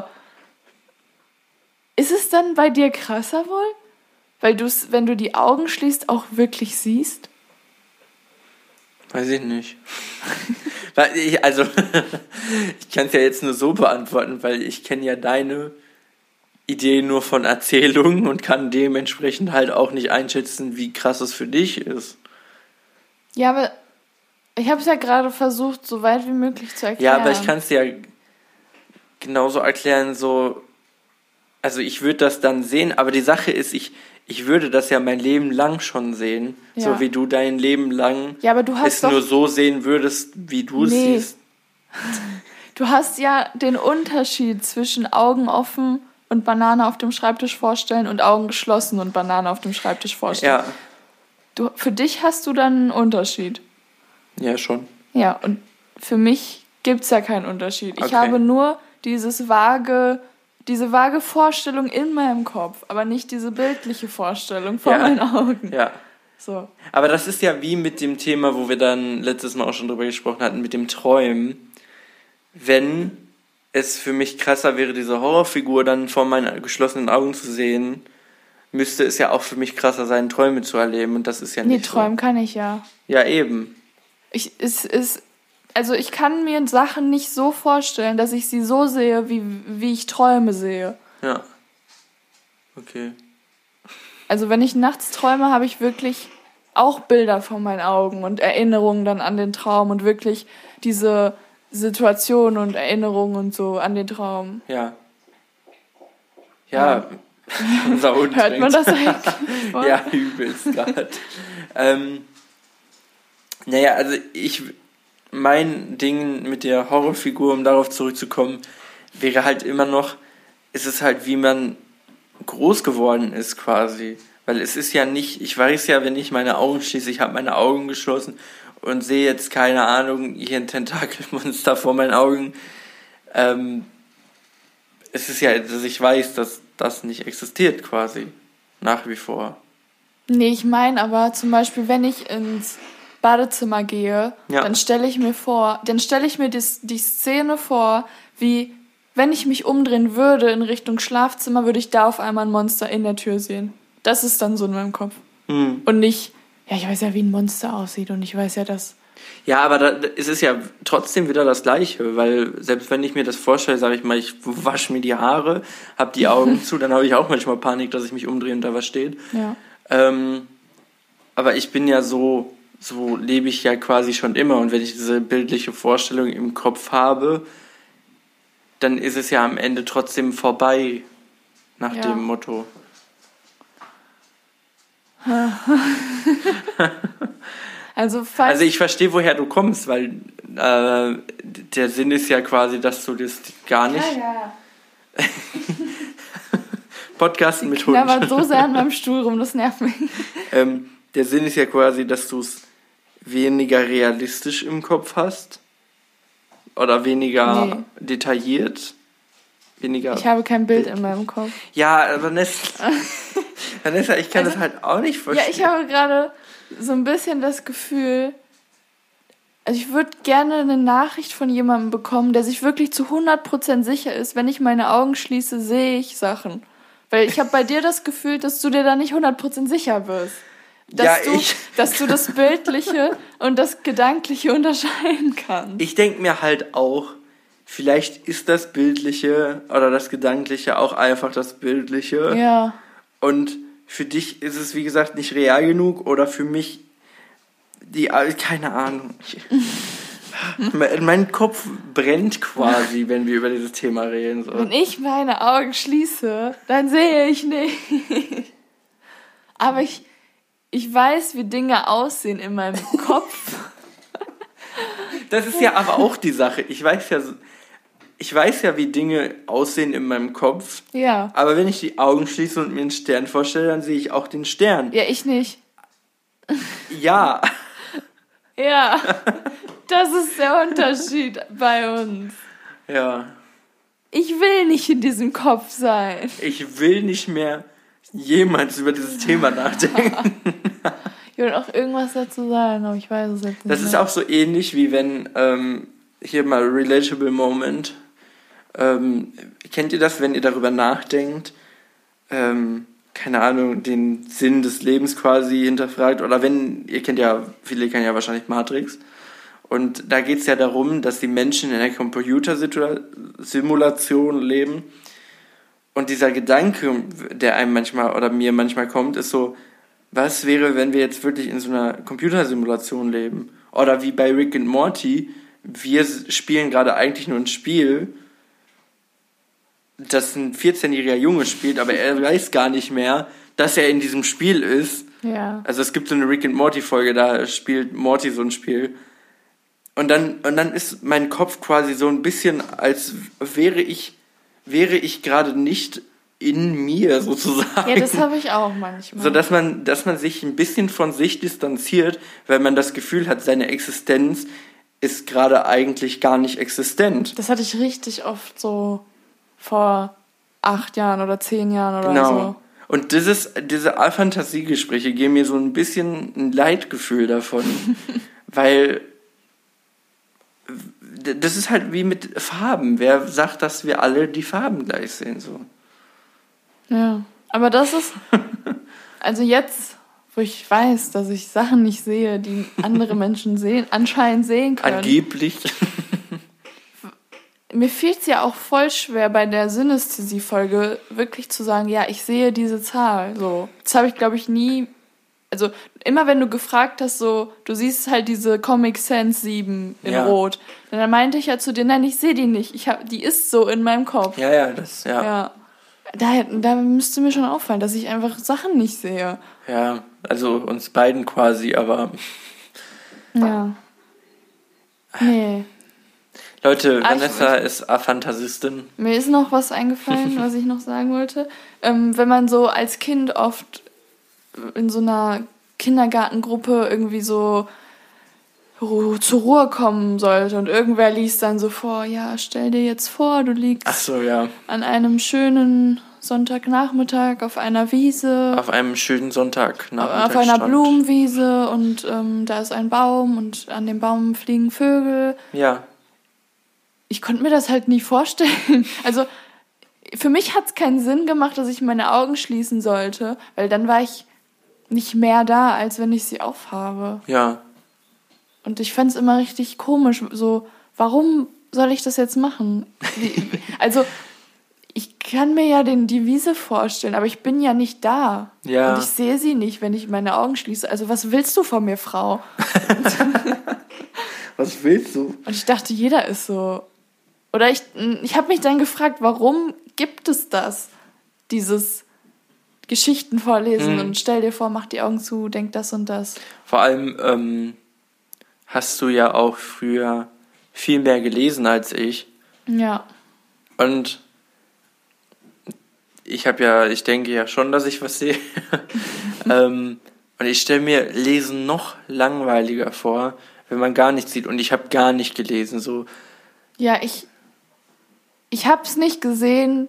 Ist es dann bei dir krasser wohl? Weil du es, wenn du die Augen schließt, auch wirklich siehst? weiß ich nicht. Weil ich, also, ich kann es ja jetzt nur so beantworten, weil ich kenne ja deine Idee nur von Erzählungen und kann dementsprechend halt auch nicht einschätzen, wie krass es für dich ist. Ja, aber ich habe es ja gerade versucht, so weit wie möglich zu Ja, erklären. aber ich kann es dir ja genauso erklären, so, also ich würde das dann sehen, aber die Sache ist, ich, ich würde das ja mein Leben lang schon sehen, Ja. so wie du dein Leben lang Ja, aber du es hast doch, nur so sehen würdest, wie du es Nee. siehst. du hast ja den Unterschied zwischen Augen offen und Banane auf dem Schreibtisch vorstellen und Augen geschlossen und Banane auf dem Schreibtisch vorstellen. Ja, Du, für dich hast du dann einen Unterschied. ja schon. Ja, und für mich gibt's ja keinen Unterschied. Ich Okay. habe nur dieses vage, diese vage Vorstellung in meinem Kopf, aber nicht diese bildliche Vorstellung vor Ja. meinen Augen. Ja. So. Aber das ist ja wie mit dem Thema, wo wir dann letztes Mal auch schon drüber gesprochen hatten, mit dem Träumen. Wenn es für mich krasser wäre, diese Horrorfigur dann vor meinen geschlossenen Augen zu sehen, müsste es ja auch für mich krasser sein, Träume zu erleben. Und das ist ja Nee, nicht träumen kann ich ja. so. Ja, eben. Ich, es ist, also ich kann mir Sachen nicht so vorstellen, dass ich sie so sehe, wie, wie ich Träume sehe. Ja. Okay. Also wenn ich nachts träume, habe ich wirklich auch Bilder vor meinen Augen und Erinnerungen dann an den Traum und wirklich diese Situation und Erinnerungen und so an den Traum. Ja. Ja. Unser Hund Hört man trinkt. das eigentlich? Ja, übelst gerade. ähm, Naja, also ich, mein Ding mit der Horrorfigur, um darauf zurückzukommen, wäre halt immer noch, ist es halt, wie man groß geworden ist quasi. Weil es ist ja nicht, ich weiß ja, wenn ich meine Augen schließe, ich habe meine Augen geschlossen und sehe jetzt, keine Ahnung, hier ein Tentakelmonster vor meinen Augen. Ähm, es ist ja, dass ich weiß, dass das nicht existiert quasi. Nach wie vor. Nee, ich meine aber zum Beispiel, wenn ich ins Badezimmer gehe, ja. dann stelle ich mir vor, dann stelle ich mir die, die Szene vor, wie wenn ich mich umdrehen würde in Richtung Schlafzimmer, würde ich da auf einmal ein Monster in der Tür sehen. Das ist dann so in meinem Kopf. Mhm. Und nicht, ja, ich weiß ja, wie ein Monster aussieht und ich weiß ja, dass... Ja, aber da, es ist ja trotzdem wieder das Gleiche, weil selbst wenn ich mir das vorstelle, sage ich mal, ich wasche mir die Haare, habe die Augen zu, dann habe ich auch manchmal Panik, dass ich mich umdrehe und da was steht. Ja. Ähm, aber ich bin ja so, so lebe ich ja quasi schon immer und wenn ich diese bildliche Vorstellung im Kopf habe, dann ist es ja am Ende trotzdem vorbei, nach ja. dem Motto. also, falls also ich verstehe, woher du kommst, weil äh, der Sinn ist ja quasi, dass du das gar nicht... Ja, ja. Podcasten mit Hund. Ich knabbert so sehr an meinem Stuhl rum, das nervt mich. ähm, der Sinn ist ja quasi, dass du es weniger realistisch im Kopf hast. Oder weniger nee. detailliert. Weniger. Ich habe kein Bild in meinem Kopf. Ja, Vanessa, Vanessa ich kann also, das halt auch nicht verstehen. Ja, ich habe gerade so ein bisschen das Gefühl, also ich würde gerne eine Nachricht von jemandem bekommen, der sich wirklich zu hundert Prozent sicher ist, wenn ich meine Augen schließe, sehe ich Sachen. Weil ich habe bei dir das Gefühl, dass du dir da nicht hundert Prozent sicher wirst. Dass, ja, du, ich dass du das Bildliche und das Gedankliche unterscheiden kannst. Ich denke mir halt auch, vielleicht ist das Bildliche oder das Gedankliche auch einfach das Bildliche. Ja. Und für dich ist es, wie gesagt, nicht real genug oder für mich, die, keine Ahnung. Mein Kopf brennt quasi, wenn wir über dieses Thema reden. So. Wenn ich meine Augen schließe, dann sehe ich nicht. Aber ich, ich weiß, wie Dinge aussehen in meinem Kopf. Das ist ja aber auch die Sache. Ich weiß ja, ich weiß ja, wie Dinge aussehen in meinem Kopf. Ja. Aber wenn ich die Augen schließe und mir einen Stern vorstelle, dann sehe ich auch den Stern. Ja, ich nicht. Ja. Ja. Das ist der Unterschied bei uns. Ja. Ich will nicht in diesem Kopf sein. Ich will nicht mehr jemals über dieses Thema nachdenken. Ich will auch irgendwas dazu sagen, aber ich weiß es jetzt nicht. Das ist auch so ähnlich, wie wenn, ähm, hier mal Relatable Moment, ähm, kennt ihr das, wenn ihr darüber nachdenkt, ähm, keine Ahnung, den Sinn des Lebens quasi hinterfragt, oder wenn, ihr kennt ja, viele kennen ja wahrscheinlich Matrix, und da geht es ja darum, dass die Menschen in einer Computersimulation leben. Und dieser Gedanke, der einem manchmal oder mir manchmal kommt, ist so, was wäre, wenn wir jetzt wirklich in so einer Computersimulation leben? Oder wie bei Rick and Morty, wir spielen gerade eigentlich nur ein Spiel, das ein vierzehnjähriger Junge spielt, aber er weiß gar nicht mehr, dass er in diesem Spiel ist. Ja. Also es gibt so eine Rick and Morty Folge, da spielt Morty so ein Spiel. Und dann, und dann ist mein Kopf quasi so ein bisschen, als wäre ich, wäre ich gerade nicht in mir sozusagen. Ja, das habe ich auch manchmal. So, dass man, dass man sich ein bisschen von sich distanziert, weil man das Gefühl hat, seine Existenz ist gerade eigentlich gar nicht existent. Das hatte ich richtig oft so vor acht Jahren oder zehn Jahren oder genau. so. Und dieses, diese Fantasiegespräche geben mir so ein bisschen ein Leidgefühl davon, weil das ist halt wie mit Farben. Wer sagt, dass wir alle die Farben gleich sehen? So. Ja, aber das ist, also jetzt, wo ich weiß, dass ich Sachen nicht sehe, die andere Menschen sehen, anscheinend sehen können. Angeblich. Mir fiel es ja auch voll schwer, bei der Synästhesie-Folge wirklich zu sagen, ja, ich sehe diese Zahl. So. Das habe ich, glaube ich, nie... Also immer wenn du gefragt hast, so, du siehst halt diese Comic Sans sieben in ja. Rot, dann meinte ich ja zu dir, nein, ich sehe die nicht. Ich hab, die ist so in meinem Kopf. Ja, ja, das, ja. ja. Da, da müsste mir schon auffallen, dass ich einfach Sachen nicht sehe. Ja, also uns beiden quasi, aber Ja. Nee. Leute, Ah, Vanessa ich, ist Aphantasistin. Mir ist noch was eingefallen, was ich noch sagen wollte. Ähm, wenn man so als Kind oft in so einer Kindergartengruppe irgendwie so ru- zur Ruhe kommen sollte und irgendwer liest dann so vor, ja, stell dir jetzt vor, du liegst Ach so, ja. an einem schönen Sonntagnachmittag auf einer Wiese. Auf einem schönen Sonntagnachmittag. Auf einer Strand. Blumenwiese und ähm, da ist ein Baum und an dem Baum fliegen Vögel. Ja. Ich konnte mir das halt nie vorstellen. Also für mich hat es keinen Sinn gemacht, dass ich meine Augen schließen sollte, weil dann war ich nicht mehr da, als wenn ich sie aufhabe. Ja. Und ich fand es immer richtig komisch, so, warum soll ich das jetzt machen? Wie, also ich kann mir ja den, die Wiese vorstellen, aber ich bin ja nicht da. Ja. Und ich sehe sie nicht, wenn ich meine Augen schließe. Also was willst du von mir, Frau? Was willst du? Und ich dachte, jeder ist so. Oder ich, ich habe mich dann gefragt, warum gibt es das? Dieses Geschichten vorlesen Mhm. und stell dir vor, mach die Augen zu, denk das und das. Vor allem ähm, hast du ja auch früher viel mehr gelesen als ich. Ja. Und ich habe ja, ich denke ja schon, dass ich was sehe. ähm, und ich stelle mir Lesen noch langweiliger vor, wenn man gar nichts sieht. Und ich habe gar nicht gelesen. So. Ja, ich, ich habe es nicht gesehen,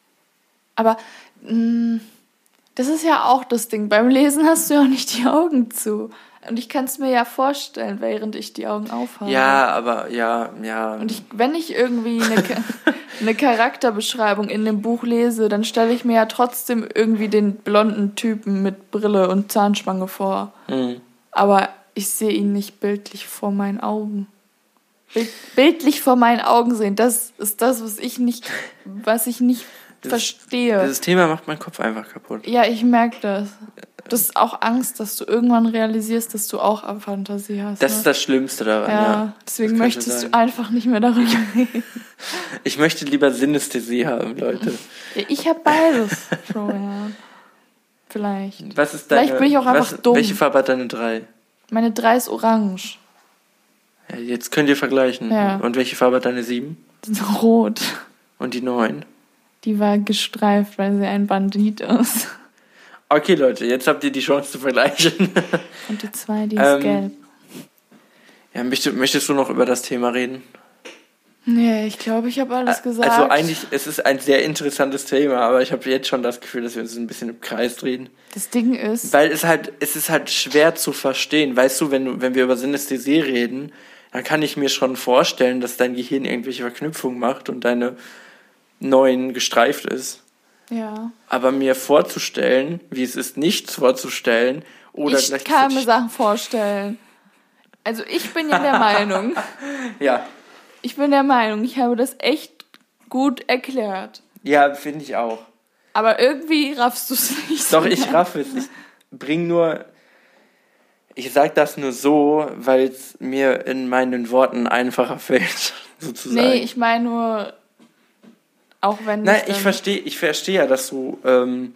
aber mh, das ist ja auch das Ding. Beim Lesen hast du ja auch nicht die Augen zu. Und ich kann es mir ja vorstellen, während ich die Augen aufhabe. Ja, aber ja, ja. Und ich, wenn ich irgendwie eine, eine Charakterbeschreibung in dem Buch lese, dann stelle ich mir ja trotzdem irgendwie den blonden Typen mit Brille und Zahnspange vor. Mhm. Aber ich sehe ihn nicht bildlich vor meinen Augen. Bild, bildlich vor meinen Augen sehen, das ist das, was ich nicht, was ich nicht das, verstehe. Dieses Thema macht meinen Kopf einfach kaputt. Ja, ich merke das. Das ist auch Angst, dass du irgendwann realisierst, dass du auch eine Fantasie hast. Das ne? ist das Schlimmste daran, ja. Ja, deswegen Das könnte möchtest sein. du einfach nicht mehr darüber reden. Ich möchte lieber Synästhesie haben, Leute. Ja, ich habe beides, Florian. Vielleicht. Was ist deine, Vielleicht bin ich auch einfach was, dumm. Welche Farbe hat deine drei? Meine drei ist orange. Ja, jetzt könnt ihr vergleichen. Ja. Und welche Farbe hat deine sieben? Rot. Und die neun? Die war gestreift, weil sie ein Bandit ist. Okay, Leute, jetzt habt ihr die Chance zu vergleichen. Und die zwei, die ist Ähm, gelb. Ja, möchtest, möchtest du noch über das Thema reden? Nee, ich glaube, ich habe alles gesagt. Also eigentlich, es ist ein sehr interessantes Thema, aber ich habe jetzt schon das Gefühl, dass wir uns ein bisschen im Kreis drehen. Das Ding ist... Weil es halt, es ist halt schwer zu verstehen. Weißt du, wenn du, wenn wir über Synästhesie reden, dann kann ich mir schon vorstellen, dass dein Gehirn irgendwelche Verknüpfungen macht und deine neuen gestreift ist. Ja. Aber mir vorzustellen, wie es ist, nichts vorzustellen oder Ich gleichzeitig... kann mir Sachen vorstellen. Also ich bin ja der Meinung, Ja, ich bin der Meinung, ich habe das echt gut erklärt. ja, finde ich auch. Aber irgendwie raffst du es nicht so. Doch, ich raff es. Ich bring nur... Ich sag das nur so, weil es mir in meinen Worten einfacher fällt, sozusagen. Nee, ich meine nur, auch wenn... Nein, dann- ich verstehe ich versteh ja, dass du ähm,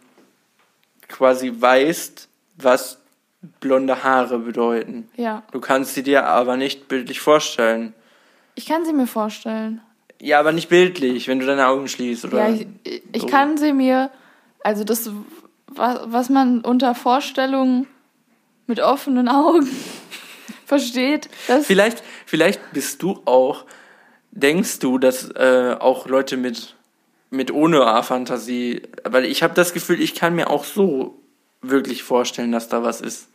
quasi weißt, was blonde Haare bedeuten. Ja, Du kannst sie dir aber nicht bildlich vorstellen. ich kann sie mir vorstellen. Ja, aber nicht bildlich, wenn du deine Augen schließt, oder? Ja, ich, ich so. kann sie mir, also das, was, was man unter Vorstellung mit offenen Augen versteht, das... Vielleicht, vielleicht bist du auch, denkst du, dass äh, auch Leute mit, mit ohne A-Fantasie, weil ich habe das Gefühl, ich kann mir auch so wirklich vorstellen, dass da was ist.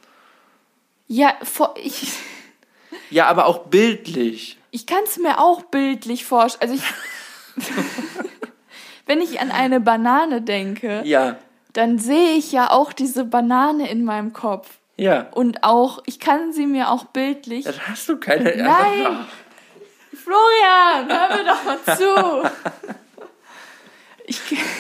Ja, vor, ich, Ja, aber auch bildlich. ich kann es mir auch bildlich vorstellen. Also ich, wenn ich an eine Banane denke, Ja, dann sehe ich ja auch diese Banane in meinem Kopf. ja. Und auch, ich kann sie mir auch bildlich... Dann hast du keine... Nein! Florian, hör mir doch mal zu! Ich,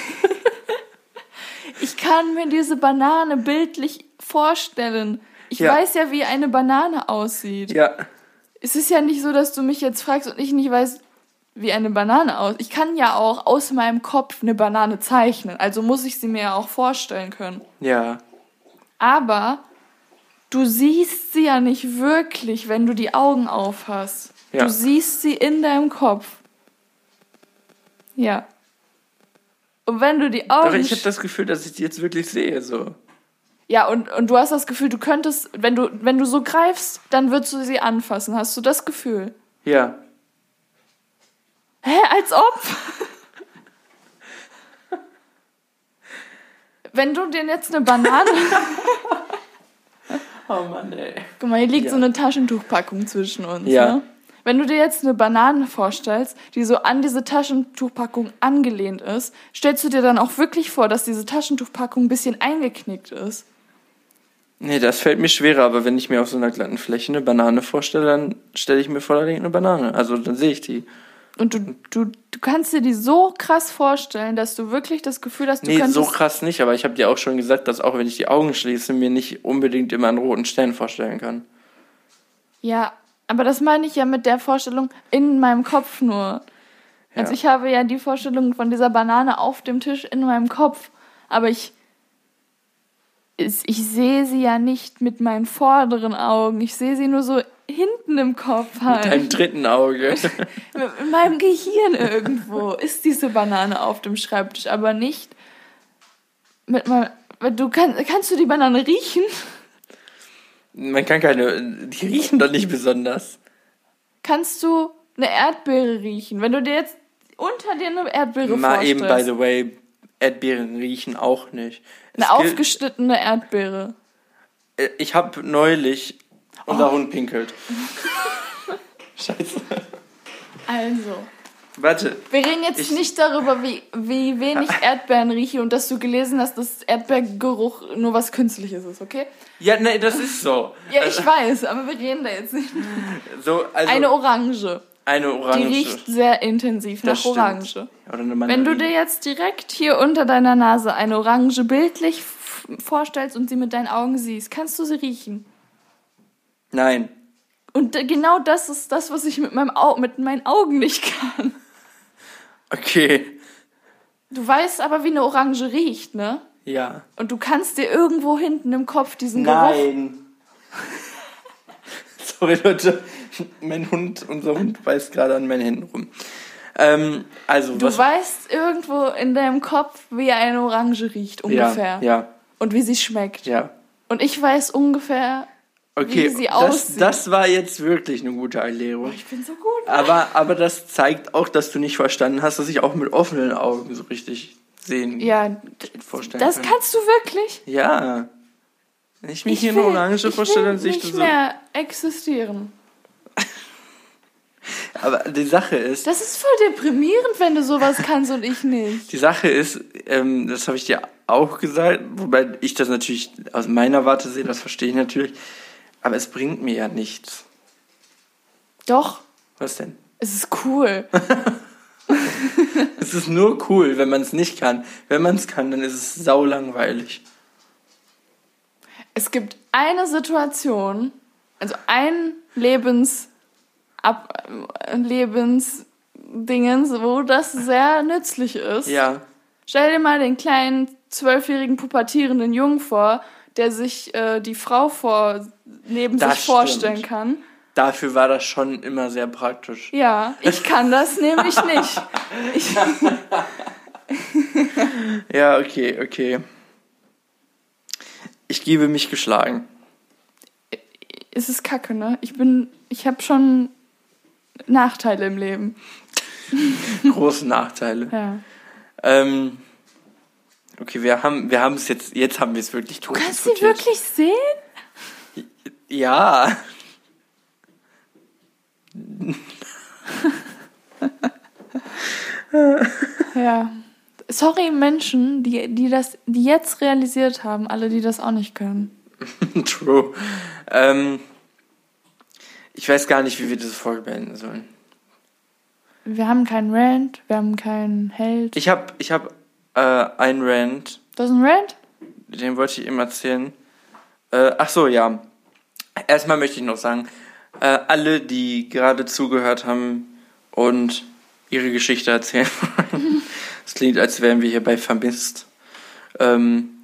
ich kann mir diese Banane bildlich vorstellen. Ich Ja. weiß ja, wie eine Banane aussieht. Ja, Es ist ja nicht so, dass du mich jetzt fragst und ich nicht weiß, wie eine Banane aussieht. Ich kann ja auch aus meinem Kopf eine Banane zeichnen. Also muss ich sie mir ja auch vorstellen können. ja. Aber du siehst sie ja nicht wirklich, wenn du die Augen aufhast. Ja. Du siehst sie in deinem Kopf. Ja. Und wenn du die Augen... Aber ich habe das Gefühl, dass ich die jetzt wirklich sehe, so. Ja, und, und du hast das Gefühl, du könntest, wenn du, wenn du so greifst, dann würdest du sie anfassen. Hast du das Gefühl? Ja. Hä, als ob? Wenn du dir jetzt eine Banane... Oh Mann, ey. Guck mal, hier liegt Ja. so eine Taschentuchpackung zwischen uns. Ja. Ne? Wenn du dir jetzt eine Banane vorstellst, die so an diese Taschentuchpackung angelehnt ist, stellst du dir dann auch wirklich vor, dass diese Taschentuchpackung ein bisschen eingeknickt ist? Nee, das fällt mir schwerer, aber wenn ich mir auf so einer glatten Fläche eine Banane vorstelle, dann stelle ich mir vor, da liegt eine Banane. Also dann sehe ich die. Und du, du, du kannst dir die so krass vorstellen, dass du wirklich das Gefühl hast, du Nee, könntest... so krass nicht, aber ich habe dir auch schon gesagt, dass auch wenn ich die Augen schließe, mir nicht unbedingt immer einen roten Stern vorstellen kann. Ja, aber das meine ich ja mit der Vorstellung in meinem Kopf nur. Also Ja. ich habe ja die Vorstellung von dieser Banane auf dem Tisch in meinem Kopf, aber ich, ich, ich sehe sie ja nicht mit meinen vorderen Augen. Ich sehe sie nur so hinten im Kopf halt. Mit deinem dritten Auge. In meinem Gehirn irgendwo ist diese Banane auf dem Schreibtisch, aber nicht mit meinem... Du kann, kannst du die Banane riechen? Man kann keine... Die riechen doch nicht besonders. Kannst du eine Erdbeere riechen? Wenn du dir jetzt unter dir eine Erdbeere Mal vorstellst. eben, by the way, Erdbeeren riechen auch nicht. Es Eine gilt- aufgeschnittene Erdbeere. Äh, Ich habe neulich... Unser Oh. Hund pinkelt. Scheiße. Also, Warte. wir reden jetzt Ich- nicht darüber, wie, wie wenig Erdbeeren rieche und dass du gelesen hast, dass Erdbeergeruch nur was Künstliches ist, okay? Ja, nee, das ist so. Ja, ich weiß, aber wir reden da jetzt nicht. So, also Eine Orange. eine Orange. Die riecht sehr intensiv nach Das stimmt. Orange. Oder eine Wenn Mandarine. du dir jetzt direkt hier unter deiner Nase eine Orange bildlich f- vorstellst und sie mit deinen Augen siehst, kannst du sie riechen. Nein. Und äh, genau das ist das, was ich mit, meinem Au- mit meinen Augen nicht kann. Okay. Du weißt aber, wie eine Orange riecht, ne? Ja. Und du kannst dir irgendwo hinten im Kopf diesen Geruch... Nein. Sorry, Leute. Mein Hund, unser Hund beißt gerade an meinen Händen rum. Ähm, also, Du was... weißt irgendwo in deinem Kopf, wie eine Orange riecht, ungefähr. Ja, ja, Und wie sie schmeckt. ja. Und ich weiß ungefähr, Okay, wie sie das, aussieht. das war jetzt wirklich eine gute Erklärung. Ich bin so gut. Aber, aber das zeigt auch, dass du nicht verstanden hast, dass ich auch mit offenen Augen so richtig sehen Ja, d- vorstellen das kann. kannst du wirklich? Ja. Wenn ich mich Ich hier eine will- Orange ich vorstelle, will dann sehe ich das nicht so. mehr existieren. Aber die Sache ist, Das ist voll deprimierend, wenn du sowas kannst und ich nicht. die Sache ist, ähm, das habe ich dir auch gesagt, wobei ich das natürlich aus meiner Warte sehe, das verstehe ich natürlich, aber es bringt mir ja nichts. Doch, Was denn? es ist cool. Es ist nur cool, wenn man es nicht kann. Wenn man es kann, dann ist es saulangweilig. Es gibt eine Situation, also ein Lebens Ab Lebensdingens, wo das sehr nützlich ist. Ja. Stell dir mal den kleinen zwölfjährigen pubertierenden Jungen vor, der sich äh, die Frau vor neben Das sich vorstellen stimmt. kann. Dafür war das schon immer sehr praktisch. Ja, ich kann das nämlich nicht. Ich, Ja, okay, okay. Ich gebe mich geschlagen. es ist kacke, ne? Ich bin, ich habe schon Nachteile im Leben. Große Nachteile. Ja. Ähm, okay, wir haben wir haben es jetzt, jetzt haben wir es wirklich Du tot kannst sie diskutiert. wirklich sehen? Ja. Ja. Sorry, Menschen, die, die das, die jetzt realisiert haben, alle, die das auch nicht können. True. Ähm, ich weiß gar nicht, wie wir diese Folge beenden sollen. Wir haben keinen Rant, wir haben keinen Held. Ich habe ich hab, äh, einen Rant, Das ist ein Rant? den wollte ich eben erzählen. Äh, ach so, ja. Erstmal möchte ich noch sagen, äh, alle, die gerade zugehört haben und ihre Geschichte erzählen wollen, es klingt, als wären wir hier bei Vermisst. Ähm,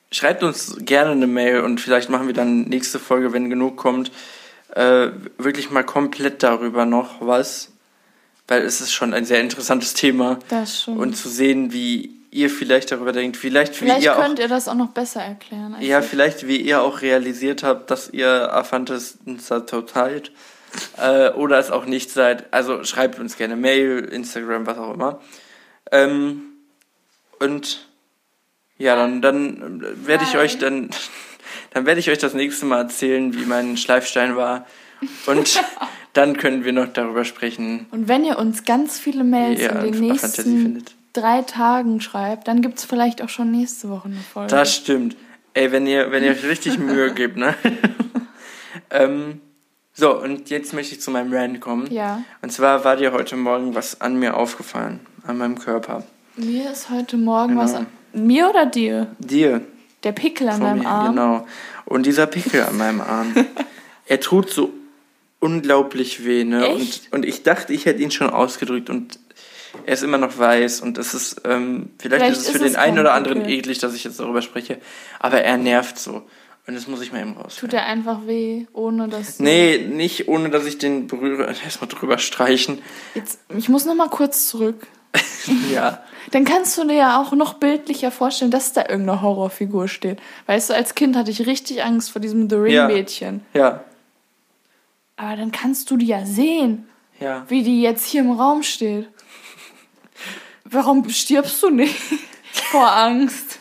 schreibt uns gerne eine Mail und vielleicht machen wir dann nächste Folge, wenn genug kommt, äh, wirklich mal komplett darüber noch was. Weil es ist schon ein sehr interessantes Thema. Das schon. Und zu sehen, wie ihr vielleicht darüber denkt, vielleicht, vielleicht wie ihr könnt auch, ihr das auch noch besser erklären. Als ja, ich. vielleicht wie ihr auch realisiert habt, dass ihr Afantastat äh, oder es auch nicht seid. Also schreibt uns gerne Mail, Instagram, was auch immer. Ähm, und ja, dann, dann werde ich Hi. euch dann, dann werde ich euch das nächste Mal erzählen, wie mein Schleifstein war. Und dann können wir noch darüber sprechen. Und wenn ihr uns ganz viele Mails Ja, in den Fantasy nächsten findet. drei Tagen schreibt, dann gibt es vielleicht auch schon nächste Woche eine Folge. Das stimmt. Ey, wenn ihr, wenn ihr euch richtig Mühe gebt, ne? ähm, so, und jetzt möchte ich zu meinem Rant kommen. Ja. Und zwar war dir heute Morgen was an mir aufgefallen, an meinem Körper. Mir ist heute Morgen Genau. was an... Mir oder dir? Dir. Der Pickel an Von deinem mir, Arm. genau. Und dieser Pickel an meinem Arm, er tut so unglaublich weh, ne? Echt? Und, und ich dachte, ich hätte ihn schon ausgedrückt und er ist immer noch weiß und es ist, ähm, vielleicht, Vielleicht ist es ist für es den einen kein oder anderen Pickel. eklig, dass ich jetzt darüber spreche, aber er nervt so. Und das muss ich mal eben raus. Tut er einfach weh, ohne dass... du- Nee, nicht ohne, dass ich den berühre. Erstmal drüber streichen. Jetzt, ich muss noch mal kurz zurück. Ja. Dann kannst du dir ja auch noch bildlicher vorstellen, dass da irgendeine Horrorfigur steht. Weißt du, als Kind hatte ich richtig Angst vor diesem The Ring-Mädchen. Ja. Aber dann kannst du die ja sehen, Ja. wie die jetzt hier im Raum steht. Warum stirbst du nicht vor Angst?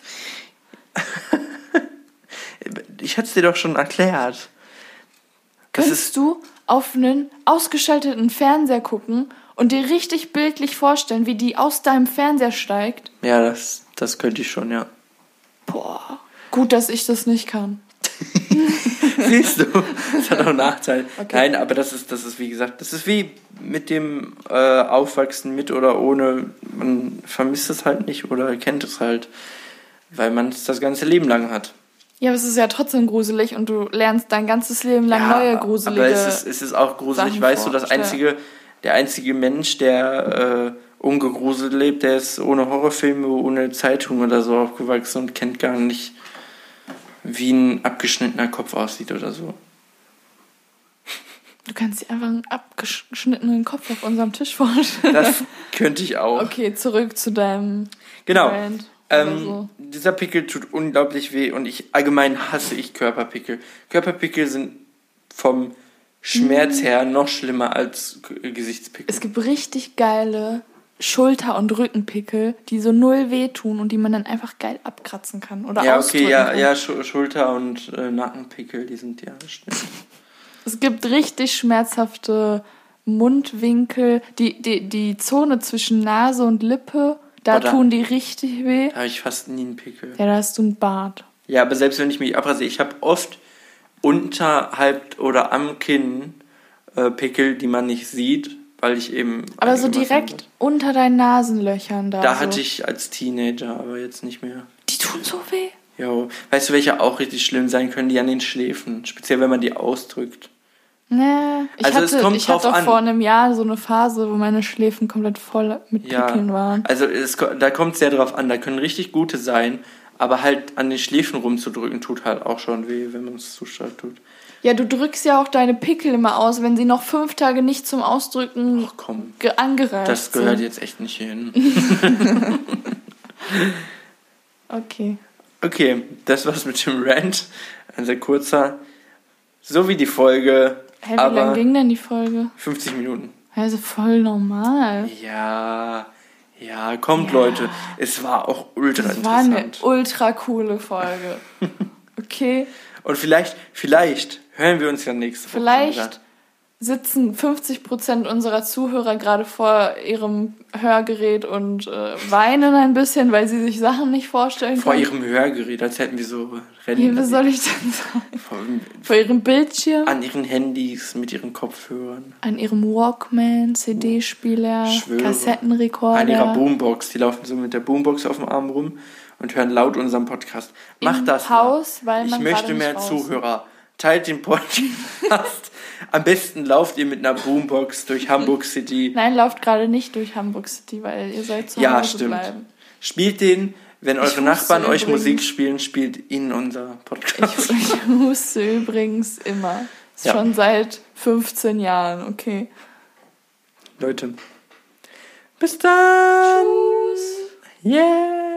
Ich hatte es dir doch schon erklärt. Das Könntest ist, du auf einen ausgeschalteten Fernseher gucken und dir richtig bildlich vorstellen, wie die aus deinem Fernseher steigt? ja, das, das könnte ich schon, ja. Boah, gut, dass ich das nicht kann. Siehst du? Das hat auch einen Nachteil. Okay. Nein, aber das ist, das ist wie gesagt, das ist wie mit dem äh, Aufwachsen mit oder ohne. Man vermisst es halt nicht oder kennt es halt, weil man es das ganze Leben lang hat. Ja, aber es ist ja trotzdem gruselig und du lernst dein ganzes Leben lang neue gruselige... aber es ist, es ist auch gruselig. Sachen Weißt du, das vorstellen. einzige, der einzige Mensch, der äh, ungegruselt lebt, der ist ohne Horrorfilme, ohne Zeitung oder so aufgewachsen und kennt gar nicht, wie ein abgeschnittener Kopf aussieht oder so. Du kannst dir einfach einen abgeschnittenen Kopf auf unserem Tisch vorstellen. Das könnte ich auch. Okay, zurück zu deinem Genau. Rant oder Ähm, so. Dieser Pickel tut unglaublich weh und ich allgemein hasse ich Körperpickel. Körperpickel sind vom Schmerz her noch schlimmer als G- Gesichtspickel. Es gibt richtig geile Schulter- und Rückenpickel, die so null wehtun und die man dann einfach geil abkratzen kann oder Ja, ausdrücken okay, ja, kann. ja, Schu- Schulter- und äh, Nackenpickel, die sind ja stimmt. Es gibt richtig schmerzhafte Mundwinkel, die, die, die Zone zwischen Nase und Lippe, da Oh, da- tun die richtig weh. Da habe ich fast nie einen Pickel. Ja, da hast du einen Bart. Ja, aber selbst wenn ich mich abrasiere, ich habe oft unterhalb oder am Kinn äh, Pickel, die man nicht sieht, weil ich eben... Aber so einigermaßen- direkt unter deinen Nasenlöchern da. Da so. hatte ich als Teenager, aber jetzt nicht mehr. Die tun so weh. Jo. Weißt du, welche auch richtig schlimm sein können? Die an den Schläfen. Speziell, wenn man die ausdrückt. Nee, ich Also es hatte, kommt ich drauf hatte an. vor einem Jahr so eine Phase, wo meine Schläfen komplett voll mit Ja. Pickeln waren. Also es, ko- da kommt es sehr drauf an. Da können richtig gute sein, aber halt an den Schläfen rumzudrücken tut halt auch schon weh, wenn man es zu stark tut. Ja, du drückst ja auch deine Pickel immer aus, wenn sie noch fünf Tage nicht zum Ausdrücken Ach komm, ge- angereizt das gehört sind. jetzt echt nicht hin. Okay. Okay, das war's mit dem Rant. Ein sehr kurzer. So wie die Folge, Hä, wie aber lang ging denn die Folge? fünfzig Minuten. Also voll normal. Ja, ja, kommt Ja. Leute. Es war auch ultra Das war eine interessant. ultra coole Folge. Okay, Und vielleicht, vielleicht hören wir uns ja nächste Woche wieder. vielleicht sitzen fünfzig Prozent unserer Zuhörer gerade vor ihrem Hörgerät und äh, weinen ein bisschen, weil sie sich Sachen nicht vorstellen Vor können. ihrem Hörgerät, als hätten wir so Wie, Rennen. wie soll ich denn sagen? vor, Vor ihrem Bildschirm, an ihren Handys, mit ihren Kopfhörern, an ihrem Walkman, C D-Spieler, Schwöre. Kassettenrekorder. an ihrer Boombox. Die laufen so mit der Boombox auf dem Arm rum und hören laut unseren Podcast. Macht Im das Haus, mal. weil Ich man möchte gerade nicht mehr raus- Zuhörer. Teilt den Podcast. Am besten lauft ihr mit einer Boombox durch Hamburg City. Nein, lauft gerade nicht durch Hamburg City, weil ihr sollt zu Ja, Hause stimmt. bleiben. Spielt den Wenn eure huste Nachbarn euch übrigens. Musik spielen, spielt ihnen unser Podcast. Ich, ich huste übrigens immer. Ja. Schon seit fünfzehn Jahren, okay. Leute, bis dann! Tschüss! Yeah!